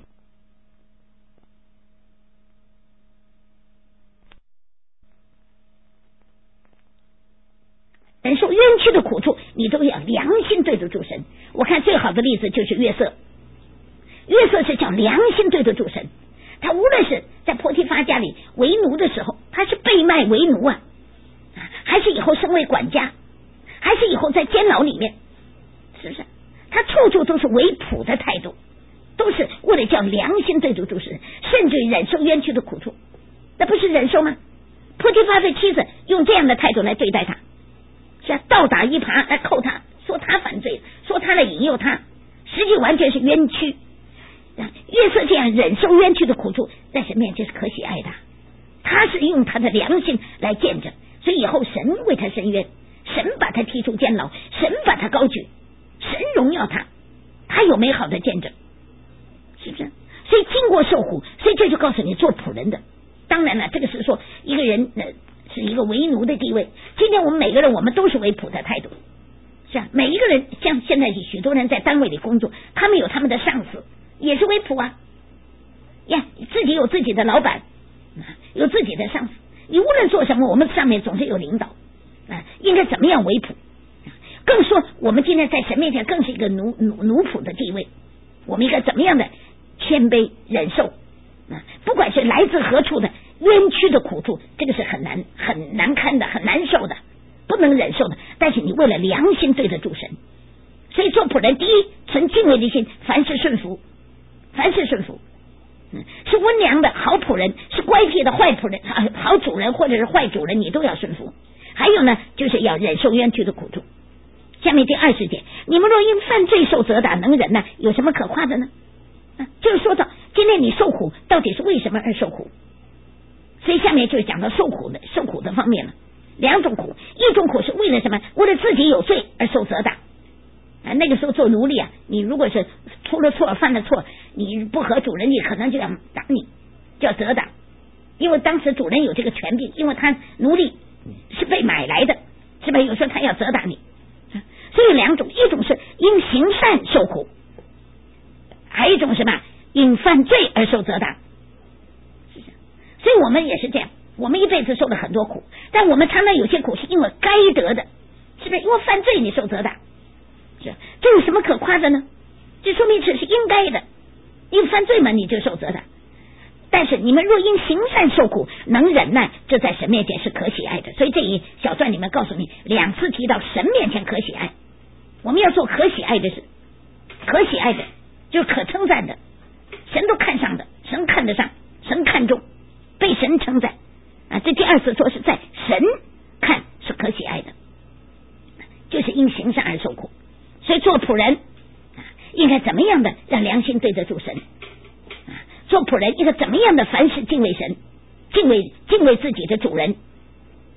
忍受冤屈的苦处，你都要良心对得住神。我看最好的例子就是约瑟，约瑟是叫良心对得住神。他无论是在波提乏家里为奴的时候，他是被卖为奴啊，还是以后升为管家，还是以后在监牢里面，是不是？他处处都是为仆的态度，都是为了叫良心对得住神，甚至忍受冤屈的苦处，那不是忍受吗？波提乏的妻子用这样的态度来对待他，是啊，倒打一耙来扣他，说他犯罪，说他来引诱他，实际完全是冤屈。约瑟这样忍受冤屈的苦处，在神面前是可喜爱的，他是用他的良心来见证，所以以后神为他伸冤，神把他踢出监牢，神把他高举，神荣耀他，他有美好的见证，是不是？所以经过受苦，所以这就告诉你做仆人的。当然了，这个是说一个人、呃、是一个为奴的地位。今天我们每个人，我们都是为仆的态度，是啊，每一个人，像现在许多人在单位里工作，他们有他们的上司，也是为仆啊，呀，自己有自己的老板，有自己的上司。你无论做什么，我们上面总是有领导啊，应该怎么样为仆？更说我们今天在神面前更是一个奴奴奴仆的地位，我们应该怎么样的谦卑忍受啊？不管是来自何处的冤屈的苦处，这个是很难很难堪的，很难受的，不能忍受的。但是你为了良心对得住神，所以做仆人，第一，存敬畏的心，凡事顺服，凡事顺服。嗯，是温良的好仆人，是乖僻的坏仆人，好主人或者是坏主人，你都要顺服。还有呢，就是要忍受冤屈的苦处。下面第二十节，你们若因犯罪受责打，能忍呢，有什么可夸的呢？啊，就是说到今天你受苦，到底是为什么而受苦？所以下面就讲到受苦的受苦的方面了。两种苦，一种苦是为了什么？为了自己有罪而受责打。啊，那个时候做奴隶啊，你如果是出了错犯了错，你不合主人，你可能就要打你，叫责打。因为当时主人有这个权柄，因为他奴隶是被买来的，是吧？有时候他要责打你。所以两种，一种是因行善受苦，还有一种什么？因犯罪而受责打。所以我们也是这样，我们一辈子受了很多苦，但我们常常有些苦是因为该得的，是不是？因为犯罪你受责打，是这有什么可夸的呢？这说明这是应该的，因为犯罪嘛，你就受责打。但是你们若因行善受苦，能忍耐，这在神面前是可喜爱的。所以这一小段里面告诉你，两次提到神面前可喜爱，我们要做可喜爱的事，可喜爱的就是可称赞的，神都看上的，神看得上，神看重，被神称赞啊。这第二次说是在神看是可喜爱的，就是因行善而受苦。所以做仆人应该怎么样的让良心对得住神？做仆人应该怎么样的凡事敬畏神，敬畏敬畏自己的主人，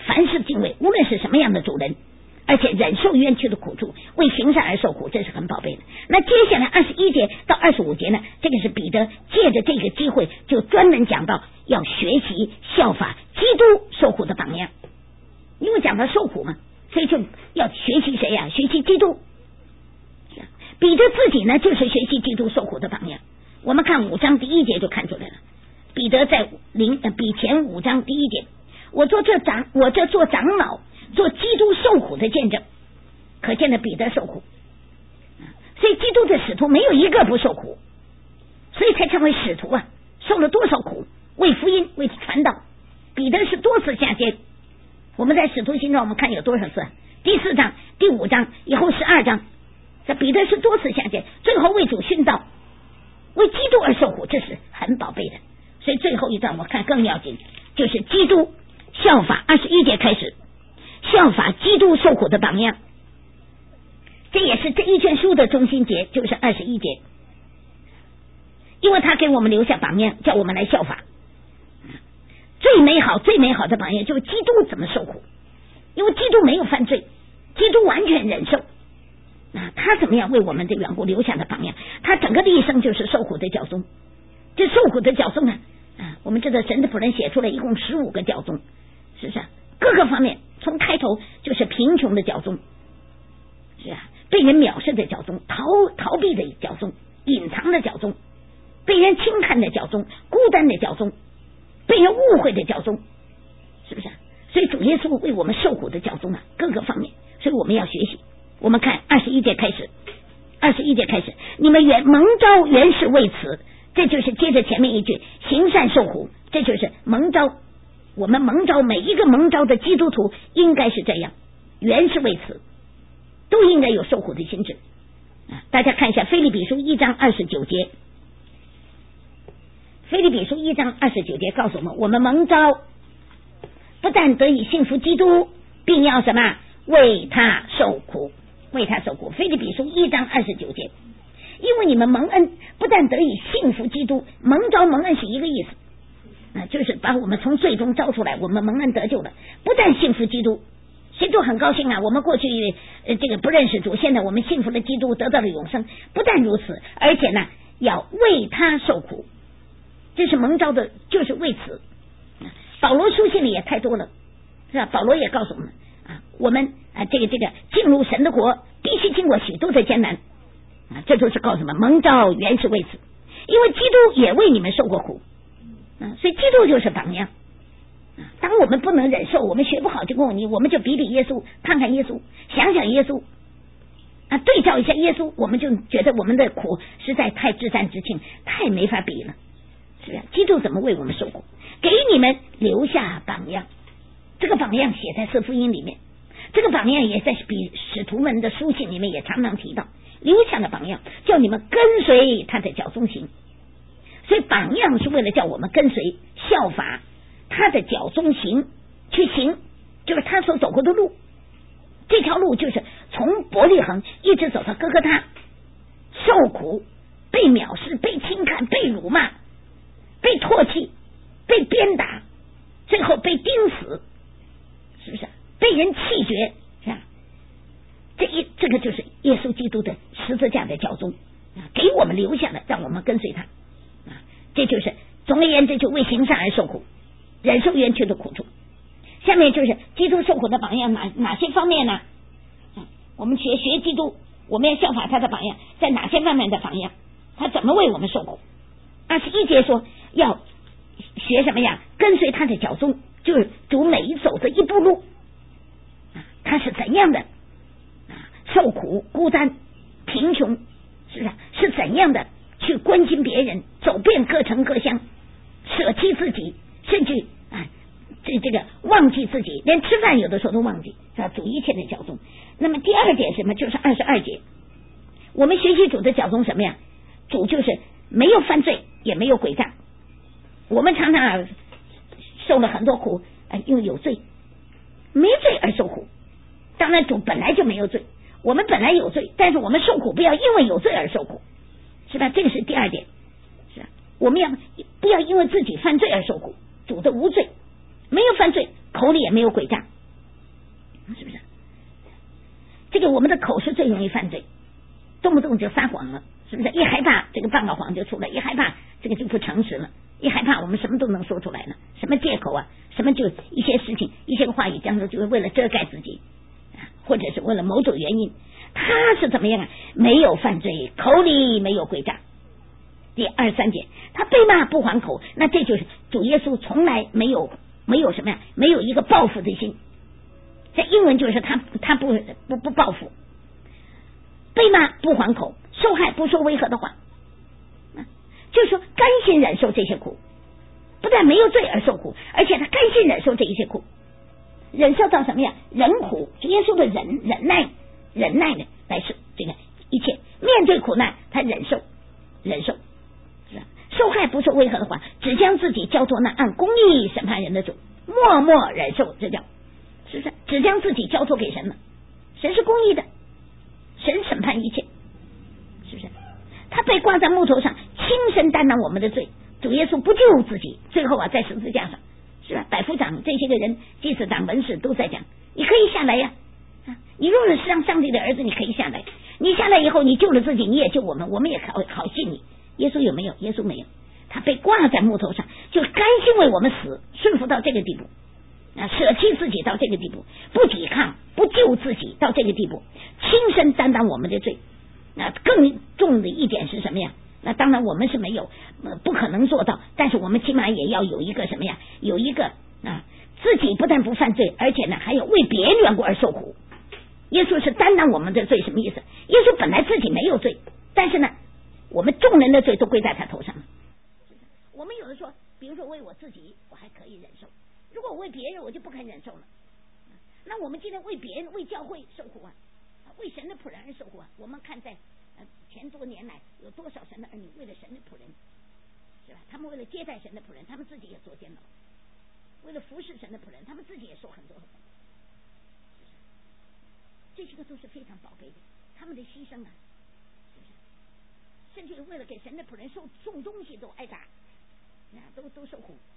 凡事敬畏，无论是什么样的主人，而且忍受冤屈的苦处，为行善而受苦，这是很宝贝的。那接下来二十一节到二十五节呢，这个是彼得借着这个机会就专门讲到要学习效法基督受苦的榜样，因为讲到受苦嘛，所以就要学习谁呀、啊？学习基督。彼得自己呢，就是学习基督受苦的榜样。我们看五章第一节就看出来了，彼得在零呃比前五章第一节，我做这长我这做长老，做基督受苦的见证，可见的彼得受苦，所以基督的使徒没有一个不受苦，所以才成为使徒啊！受了多少苦，为福音为传道，彼得是多次下监。我们在使徒行传我们看有多少次？第四章、第五章以后十二章，这彼得是多次下监，最后为主殉道，为基督而受苦，这是很宝贝的。所以最后一章我看更要紧，就是基督效法二十一节开始，效法基督受苦的榜样，这也是这一卷书的中心节，就是二十一节，因为他给我们留下榜样，叫我们来效法。最美好最美好的榜样就是基督怎么受苦，因为基督没有犯罪，基督完全忍受，啊，他怎么样为我们的缘故留下的榜样，他整个的一生就是受苦的教宗。这受苦的教宗呢，啊，我们知道神的仆人写出来一共十五个教宗，是不是、啊、各个方面，从开头就是贫穷的教宗，是啊，被人藐视的教宗，逃逃避的教宗，隐藏的教宗，被人轻看的教宗，孤单的教宗，被人误会的教宗，是不是、啊、所以主耶稣为我们受苦的教宗啊，各个方面，所以我们要学习。我们看二十一节开始，二十一节开始，你们原蒙召原是为此，这就是接着前面一句行善受苦，这就是蒙召。我们蒙召，每一个蒙召的基督徒应该是这样，原是为此，都应该有受苦的心志。大家看一下腓立比书一章二十九节，腓立比书一章二十九节告诉我们，我们蒙召不但得以信服基督，并要什么？为他受苦，为他受苦。腓立比书一章二十九节，因为你们蒙恩，不但得以信服基督，蒙召蒙恩是一个意思，啊，就是把我们从罪中招出来，我们蒙恩得救了，不但信服基督，谁都很高兴啊！我们过去呃这个不认识主，现在我们信服了基督，得到了永生。不但如此，而且呢，要为他受苦，这是蒙召的，就是为此。保罗书信里也太多了，是吧？保罗也告诉我们啊，我们啊这个这个进入神的国，必须经过许多的艰难啊，这就是告诉我们，蒙召原是为此，因为基督也为你们受过苦啊，所以基督就是榜样。当我们不能忍受，我们学不好就跟你，我们就比比耶稣，看看耶稣，想想耶稣啊，对照一下耶稣，我们就觉得我们的苦实在太至善至轻，太没法比了，是不是？基督怎么为我们受苦？给你们留下榜样，这个榜样写在四福音里面，这个榜样也在比使徒们的书信里面也常常提到，留下的榜样叫你们跟随他的脚踪行，所以榜样是为了叫我们跟随效法他的脚中行，去行就是他所走过的路，这条路就是从伯利恒一直走到哥哥他，受苦，被藐视，被轻看，被辱骂，被唾弃，被鞭打，最后被钉死，是不是？被人弃绝，是吧？这一这个就是耶稣基督的十字架的脚踪，给我们留下的，让我们跟随他啊，这就是总而言之，就为行善而受苦，忍受冤屈的苦处。下面就是基督受苦的榜样，哪哪些方面呢？我们学学基督，我们要效法他的榜样，在哪些方面的榜样？他怎么为我们受苦？二十一节说要学什么呀？跟随他的脚踪，就是主每一走的一步路，他是怎样的受苦、孤单、贫穷，是不是？是怎样的去关心别人，走遍各城各乡，舍弃自己，甚至啊，这这个忘记自己，连吃饭有的时候都忘记，是吧？主一切的脚踪。那么第二点什么？就是二十二节，我们学习主的脚踪什么呀？主就是没有犯罪，也没有诡诈。我们常常、啊、受了很多苦，呃，因为有罪，没罪而受苦。当然主本来就没有罪，我们本来有罪，但是我们受苦不要因为有罪而受苦，是吧？这个是第二点，是吧？我们要不要因为自己犯罪而受苦？主的无罪，没有犯罪，口里也没有诡诈， 这个我们的口是最容易犯罪，动不动就撒谎了，是不是？一害怕这个半个谎就出来，一害怕这个就不诚实了，一害怕我们什么都能说出来了，什么借口啊，什么就一些事情一些话语当中就是为了遮盖自己，或者是为了某种原因。他是怎么样啊？没有犯罪，口里没有诡诈。第二三节，他被骂不还口，那这就是主耶稣从来没有没有什么呀，没有一个报复的心。在英文就是他他不不不报复，被骂不还口，受害不说威吓的话，就是说甘心忍受这些苦，不但没有罪而受苦，而且他甘心忍受这一些苦，忍受到什么呀？忍苦，主耶稣的忍忍耐忍耐呢，来是这个一切面对苦难，他忍受忍受，是吧？受害不说威吓的话，只将自己交托那按公义审判人的主，默默忍受，这叫是不是？只将自己交托给神了，神是公义的，神审判一切，是不是？他被挂在木头上，亲身担当我们的罪，主耶稣不救自己，最后啊，在十字架上，是吧？百夫长这些个人，祭司长、文士都在讲，你可以下来呀、啊，你若是让上帝的儿子，你可以下来。你下来以后，你救了自己，你也救我们，我们也好好信你。耶稣有没有？耶稣没有，他被挂在木头上，就甘心为我们死，顺服到这个地步。啊，舍弃自己到这个地步，不抵抗，不救自己到这个地步，亲身担当我们的罪。那更重的一点是什么呀？那当然我们是没有、呃、不可能做到，但是我们起码也要有一个什么呀？有一个啊，自己不但不犯罪，而且呢还要为别人缘故而受苦。耶稣是担当我们的罪，什么意思？耶稣本来自己没有罪，但是呢，我们众人的罪都归在他头上了。我们有的说，比如说为我自己，我还可以忍受。如果我为别人，我就不肯忍受了。那我们今天为别人、为教会受苦啊，为神的仆人而受苦啊。我们看在呃前多年来有多少神的儿女为了神的仆人，是吧？他们为了接待神的仆人，他们自己也做监牢；为了服侍神的仆人，他们自己也受很多很多。这些个都是非常宝贝的，他们的牺牲啊，是不是？甚至为了给神的仆人送送东西都挨打，啊，都都受苦。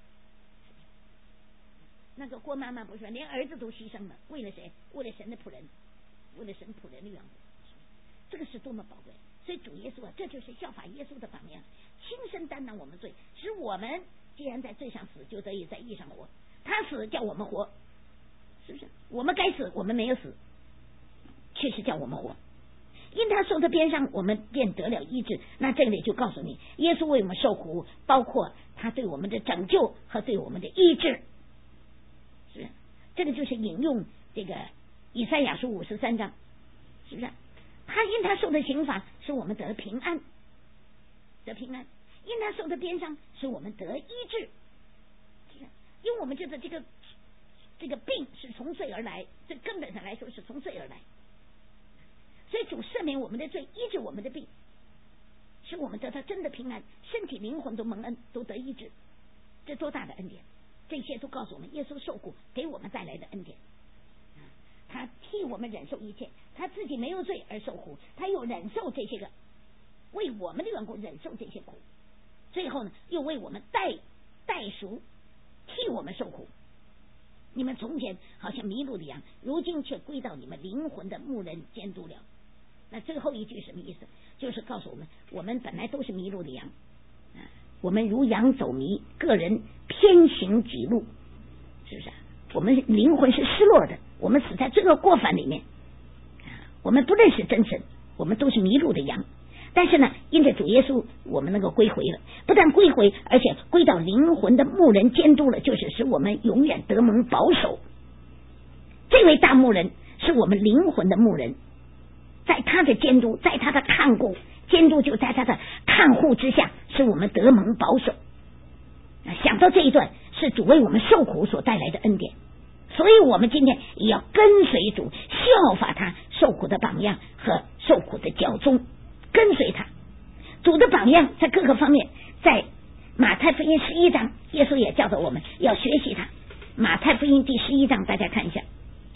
那个郭妈妈不是连儿子都牺牲了，为了谁？为了神的仆人，为了神仆人的缘故，这个是多么宝贵！所以主耶稣啊，这就是效法耶稣的榜样，亲身担当我们罪，使我们既然在罪上死，就得以在义上活。他死叫我们活，是不是？我们该死，我们没有死，确实叫我们活。因他受的鞭伤，我们便得了医治。那这里就告诉你，耶稣为我们受苦，包括他对我们的拯救和对我们的医治。是不是？这个就是引用这个以赛亚书五十三章，是不是？他因他受的刑罚，使我们得平安，得平安；因他受的鞭伤，使我们得医治。是不是？因为我们觉得这个这个病是从罪而来，这根本上来说是从罪而来，所以主赦免我们的罪，医治我们的病，使我们得到真的平安，身体灵魂都蒙恩，都得医治。这多大的恩典！这些都告诉我们，耶稣受苦给我们带来的恩典。他替我们忍受一切，他自己没有罪而受苦，他又忍受这些个，为我们的缘故忍受这些苦，最后呢，又为我们代代赎，替我们受苦。你们从前好像迷路的羊，如今却归到你们灵魂的牧人监督了。那最后一句什么意思？就是告诉我们，我们本来都是迷路的羊，我们如羊走迷，个人偏行己路，是不是？我们灵魂是失落的，我们死在罪恶过犯里面，我们不认识真神，我们都是迷路的羊。但是呢，因着主耶稣，我们能够归回了，不但归回，而且归到灵魂的牧人监督了，就是使我们永远得蒙保守。这位大牧人是我们灵魂的牧人，在他的监督，在他的看顾，监督就在他的看护之下，使我们得蒙保守。想到这一段是主为我们受苦所带来的恩典，所以我们今天也要跟随主，效法他受苦的榜样和受苦的教宗，跟随他。主的榜样在各个方面，在马太福音十一章，耶稣也教导我们要学习他。马太福音第十一章，大家看一下，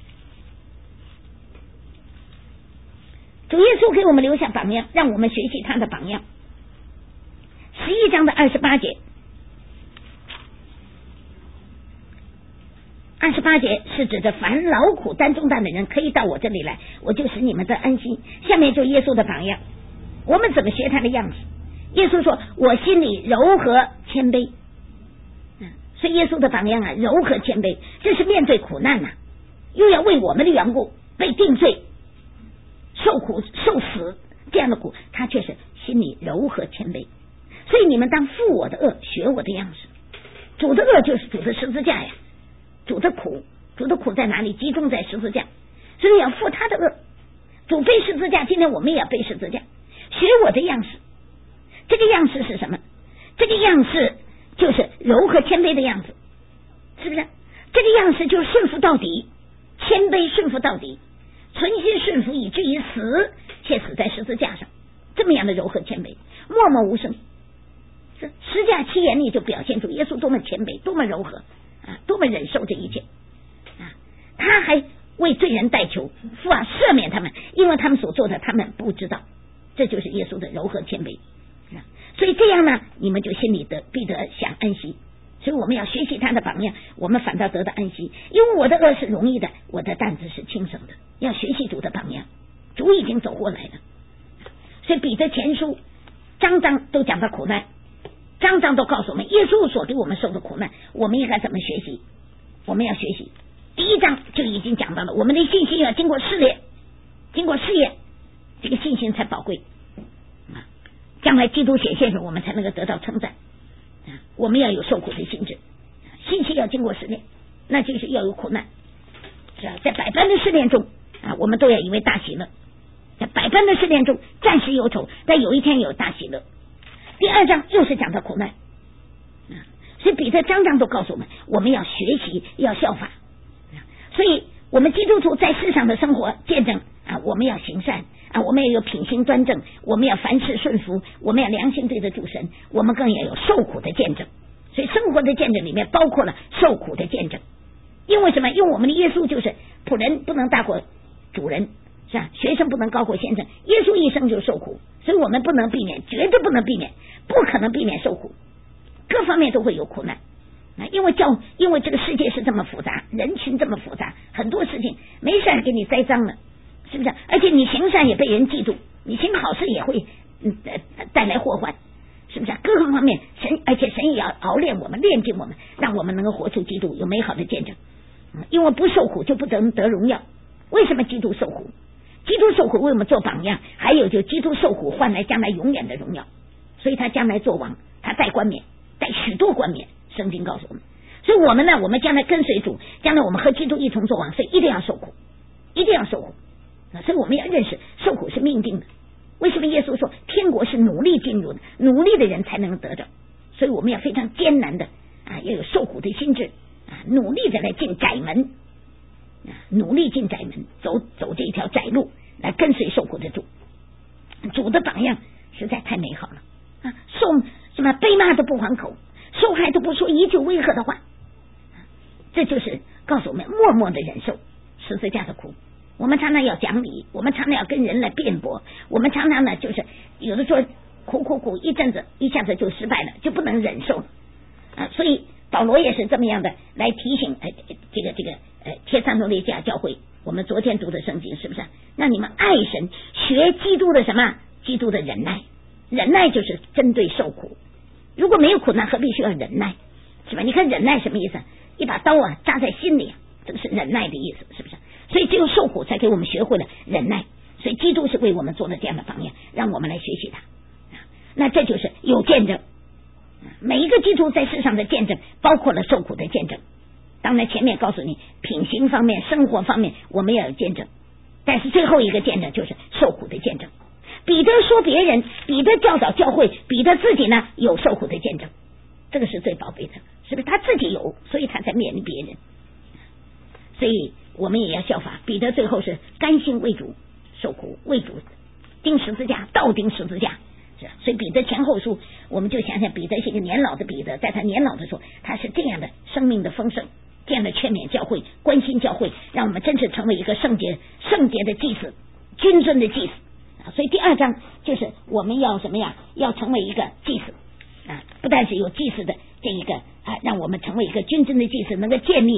主耶稣给我们留下榜样，让我们学习他的榜样。十一章的二十八节， 二十八节是指着凡劳苦担重担的人可以到我这里来，我就使你们得安心。下面就耶稣的榜样，我们怎么学他的样式？耶稣说我心里柔和谦卑，所以耶稣的榜样啊，柔和谦卑，这是面对苦难呐、啊，又要为我们的缘故被定罪受苦受死这样的苦，他却是心里柔和谦卑。所以你们当负我的恶，学我的样式。主的恶就是主的十字架呀，主的苦，主的苦在哪里？集中在十字架，所以要负他的恶。主背十字架，今天我们也要背十字架，学我的样式。这个样式是什么？这个样式就是柔和谦卑的样子，是不是？这个样式就是顺服到底，谦卑顺服到底，存心顺服以至于死，且死在十字架上，这么样的柔和谦卑，默默无声。十架七言里就表现出耶稣多么谦卑，多么柔和啊，多么忍受这一切啊！他还为罪人代求，父啊赦免他们，因为他们所做的他们不知道。这就是耶稣的柔和谦卑。所以这样呢，你们就心里得必得享安息。所以我们要学习他的榜样，我们反倒得到安息。因为我的恶是容易的，我的担子是轻省的。要学习主的榜样，主已经走过来了。所以彼得前书章章都讲到苦难，章章都告诉我们耶稣所给我们受的苦难，我们应该怎么学习？我们要学习。第一章就已经讲到了，我们的信心要经过试炼，经过试验，这个信心才宝贵。将来基督显现时，我们才能够得到称赞。我们要有受苦的心智，信心要经过试炼，那就是要有苦难。是啊，在百般的试炼中啊，我们都要以为大喜乐。在百般的试炼中，暂时忧愁，但有一天有大喜乐。第二章又是讲到苦难，所以彼得章章都告诉我们，我们要学习，要效法。所以我们基督徒在世上的生活见证啊，我们要行善啊，我们要有品行端正，我们要凡事顺服，我们要良心对得住神，我们更要有受苦的见证。所以生活的见证里面包括了受苦的见证。因为什么？因为我们的耶稣就是仆人不能大过主人，是吧？学生不能高过先生，耶稣一生就受苦，所以我们不能避免，绝对不能避免，不可能避免受苦，各方面都会有苦难。因为教，因为这个世界是这么复杂，人群这么复杂，很多事情没事给你栽赃了，是不是？而且你行善也被人记住，你行好事也会嗯带来祸患，是不是？各个方面神，而且神也要熬炼我们，炼净我们，让我们能够活出基督，有美好的见证。因为不受苦就不能得荣耀。为什么基督受苦？基督受苦为我们做榜样，还有就基督受苦换来将来永远的荣耀。所以他将来做王，他带冠冕，带许多冠冕。圣经告诉我们，所以我们呢，我们将来跟随主，将来我们和基督一同做王，所以一定要受苦，一定要受苦。所以我们要认识受苦是命定的。为什么耶稣说天国是努力进入的，努力的人才能得着？所以我们要非常艰难的啊，要有受苦的心智啊，努力的来进窄门啊，努力进窄门，走走这一条窄路，来跟随受苦的主。主的榜样实在太美好了啊！受什么被骂都不还口，受害都不说一句威吓的话，这就是告诉我们默默的忍受十字架的苦。我们常常要讲理，我们常常要跟人来辩驳，我们常常呢就是有的时候苦苦苦一阵子一下子就失败了，就不能忍受了啊！所以保罗也是这么样的来提醒，哎，这个这个呃帖撒罗尼迦教会，我们昨天读的圣经是不是？让你们爱神，学基督的什么？基督的忍耐，忍耐就是针对受苦。如果没有苦难，何必需要忍耐？是吧？你看忍耐什么意思？一把刀啊扎在心里，这个是忍耐的意思，是不是？所以只有受苦才给我们学会了忍耐。所以基督是为我们做了这样的榜样，让我们来学习他。那这就是有见证。每一个基督在世上的见证，包括了受苦的见证。当然前面告诉你品行方面、生活方面我们要有见证，但是最后一个见证就是受苦的见证。彼得说别人，彼得教导教会，彼得自己呢有受苦的见证，这个是最宝贝的，是不是？他自己有，所以他才勉励别人。所以我们也要效法彼得，最后是甘心为主受苦，为主钉十字架，倒钉十字架。所以彼得前后书，我们就想想彼得是一个年老的彼得，在他年老的时候，他是这样的生命的丰盛，这样的劝勉教会，关心教会，让我们真是成为一个圣洁圣洁的祭司，君尊的祭司。所以第二章就是我们要什么呀？要成为一个祭司啊！不但是有祭司的这一个啊，让我们成为一个君尊的祭司，能够建立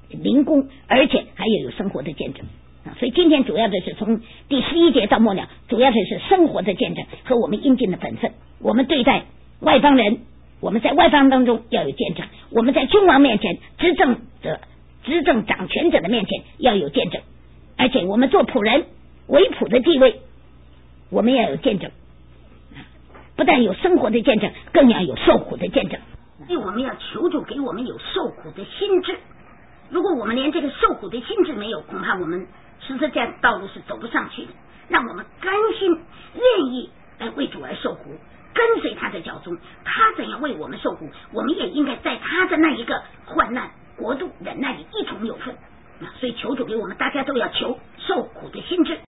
灵功，而且还要有生活的见证啊。所以今天主要的是从第十一节到末了，主要的是生活的见证和我们应尽的本分。我们对待外邦人，我们在外邦当中要有见证，我们在君王面前、执政者、执政掌权者的面前要有见证，而且我们做仆人、为仆的地位，我们要有见证。不但有生活的见证，更要有受苦的见证。所以我们要求主给我们有受苦的心智。如果我们连这个受苦的心智没有，恐怕我们十字架道路是走不上去的。让我们甘心愿意来为主而受苦，跟随他的脚踪，他怎样为我们受苦，我们也应该在他的那一个患难、国度、忍耐里一同有份。所以求主给我们大家都要求受苦的心智。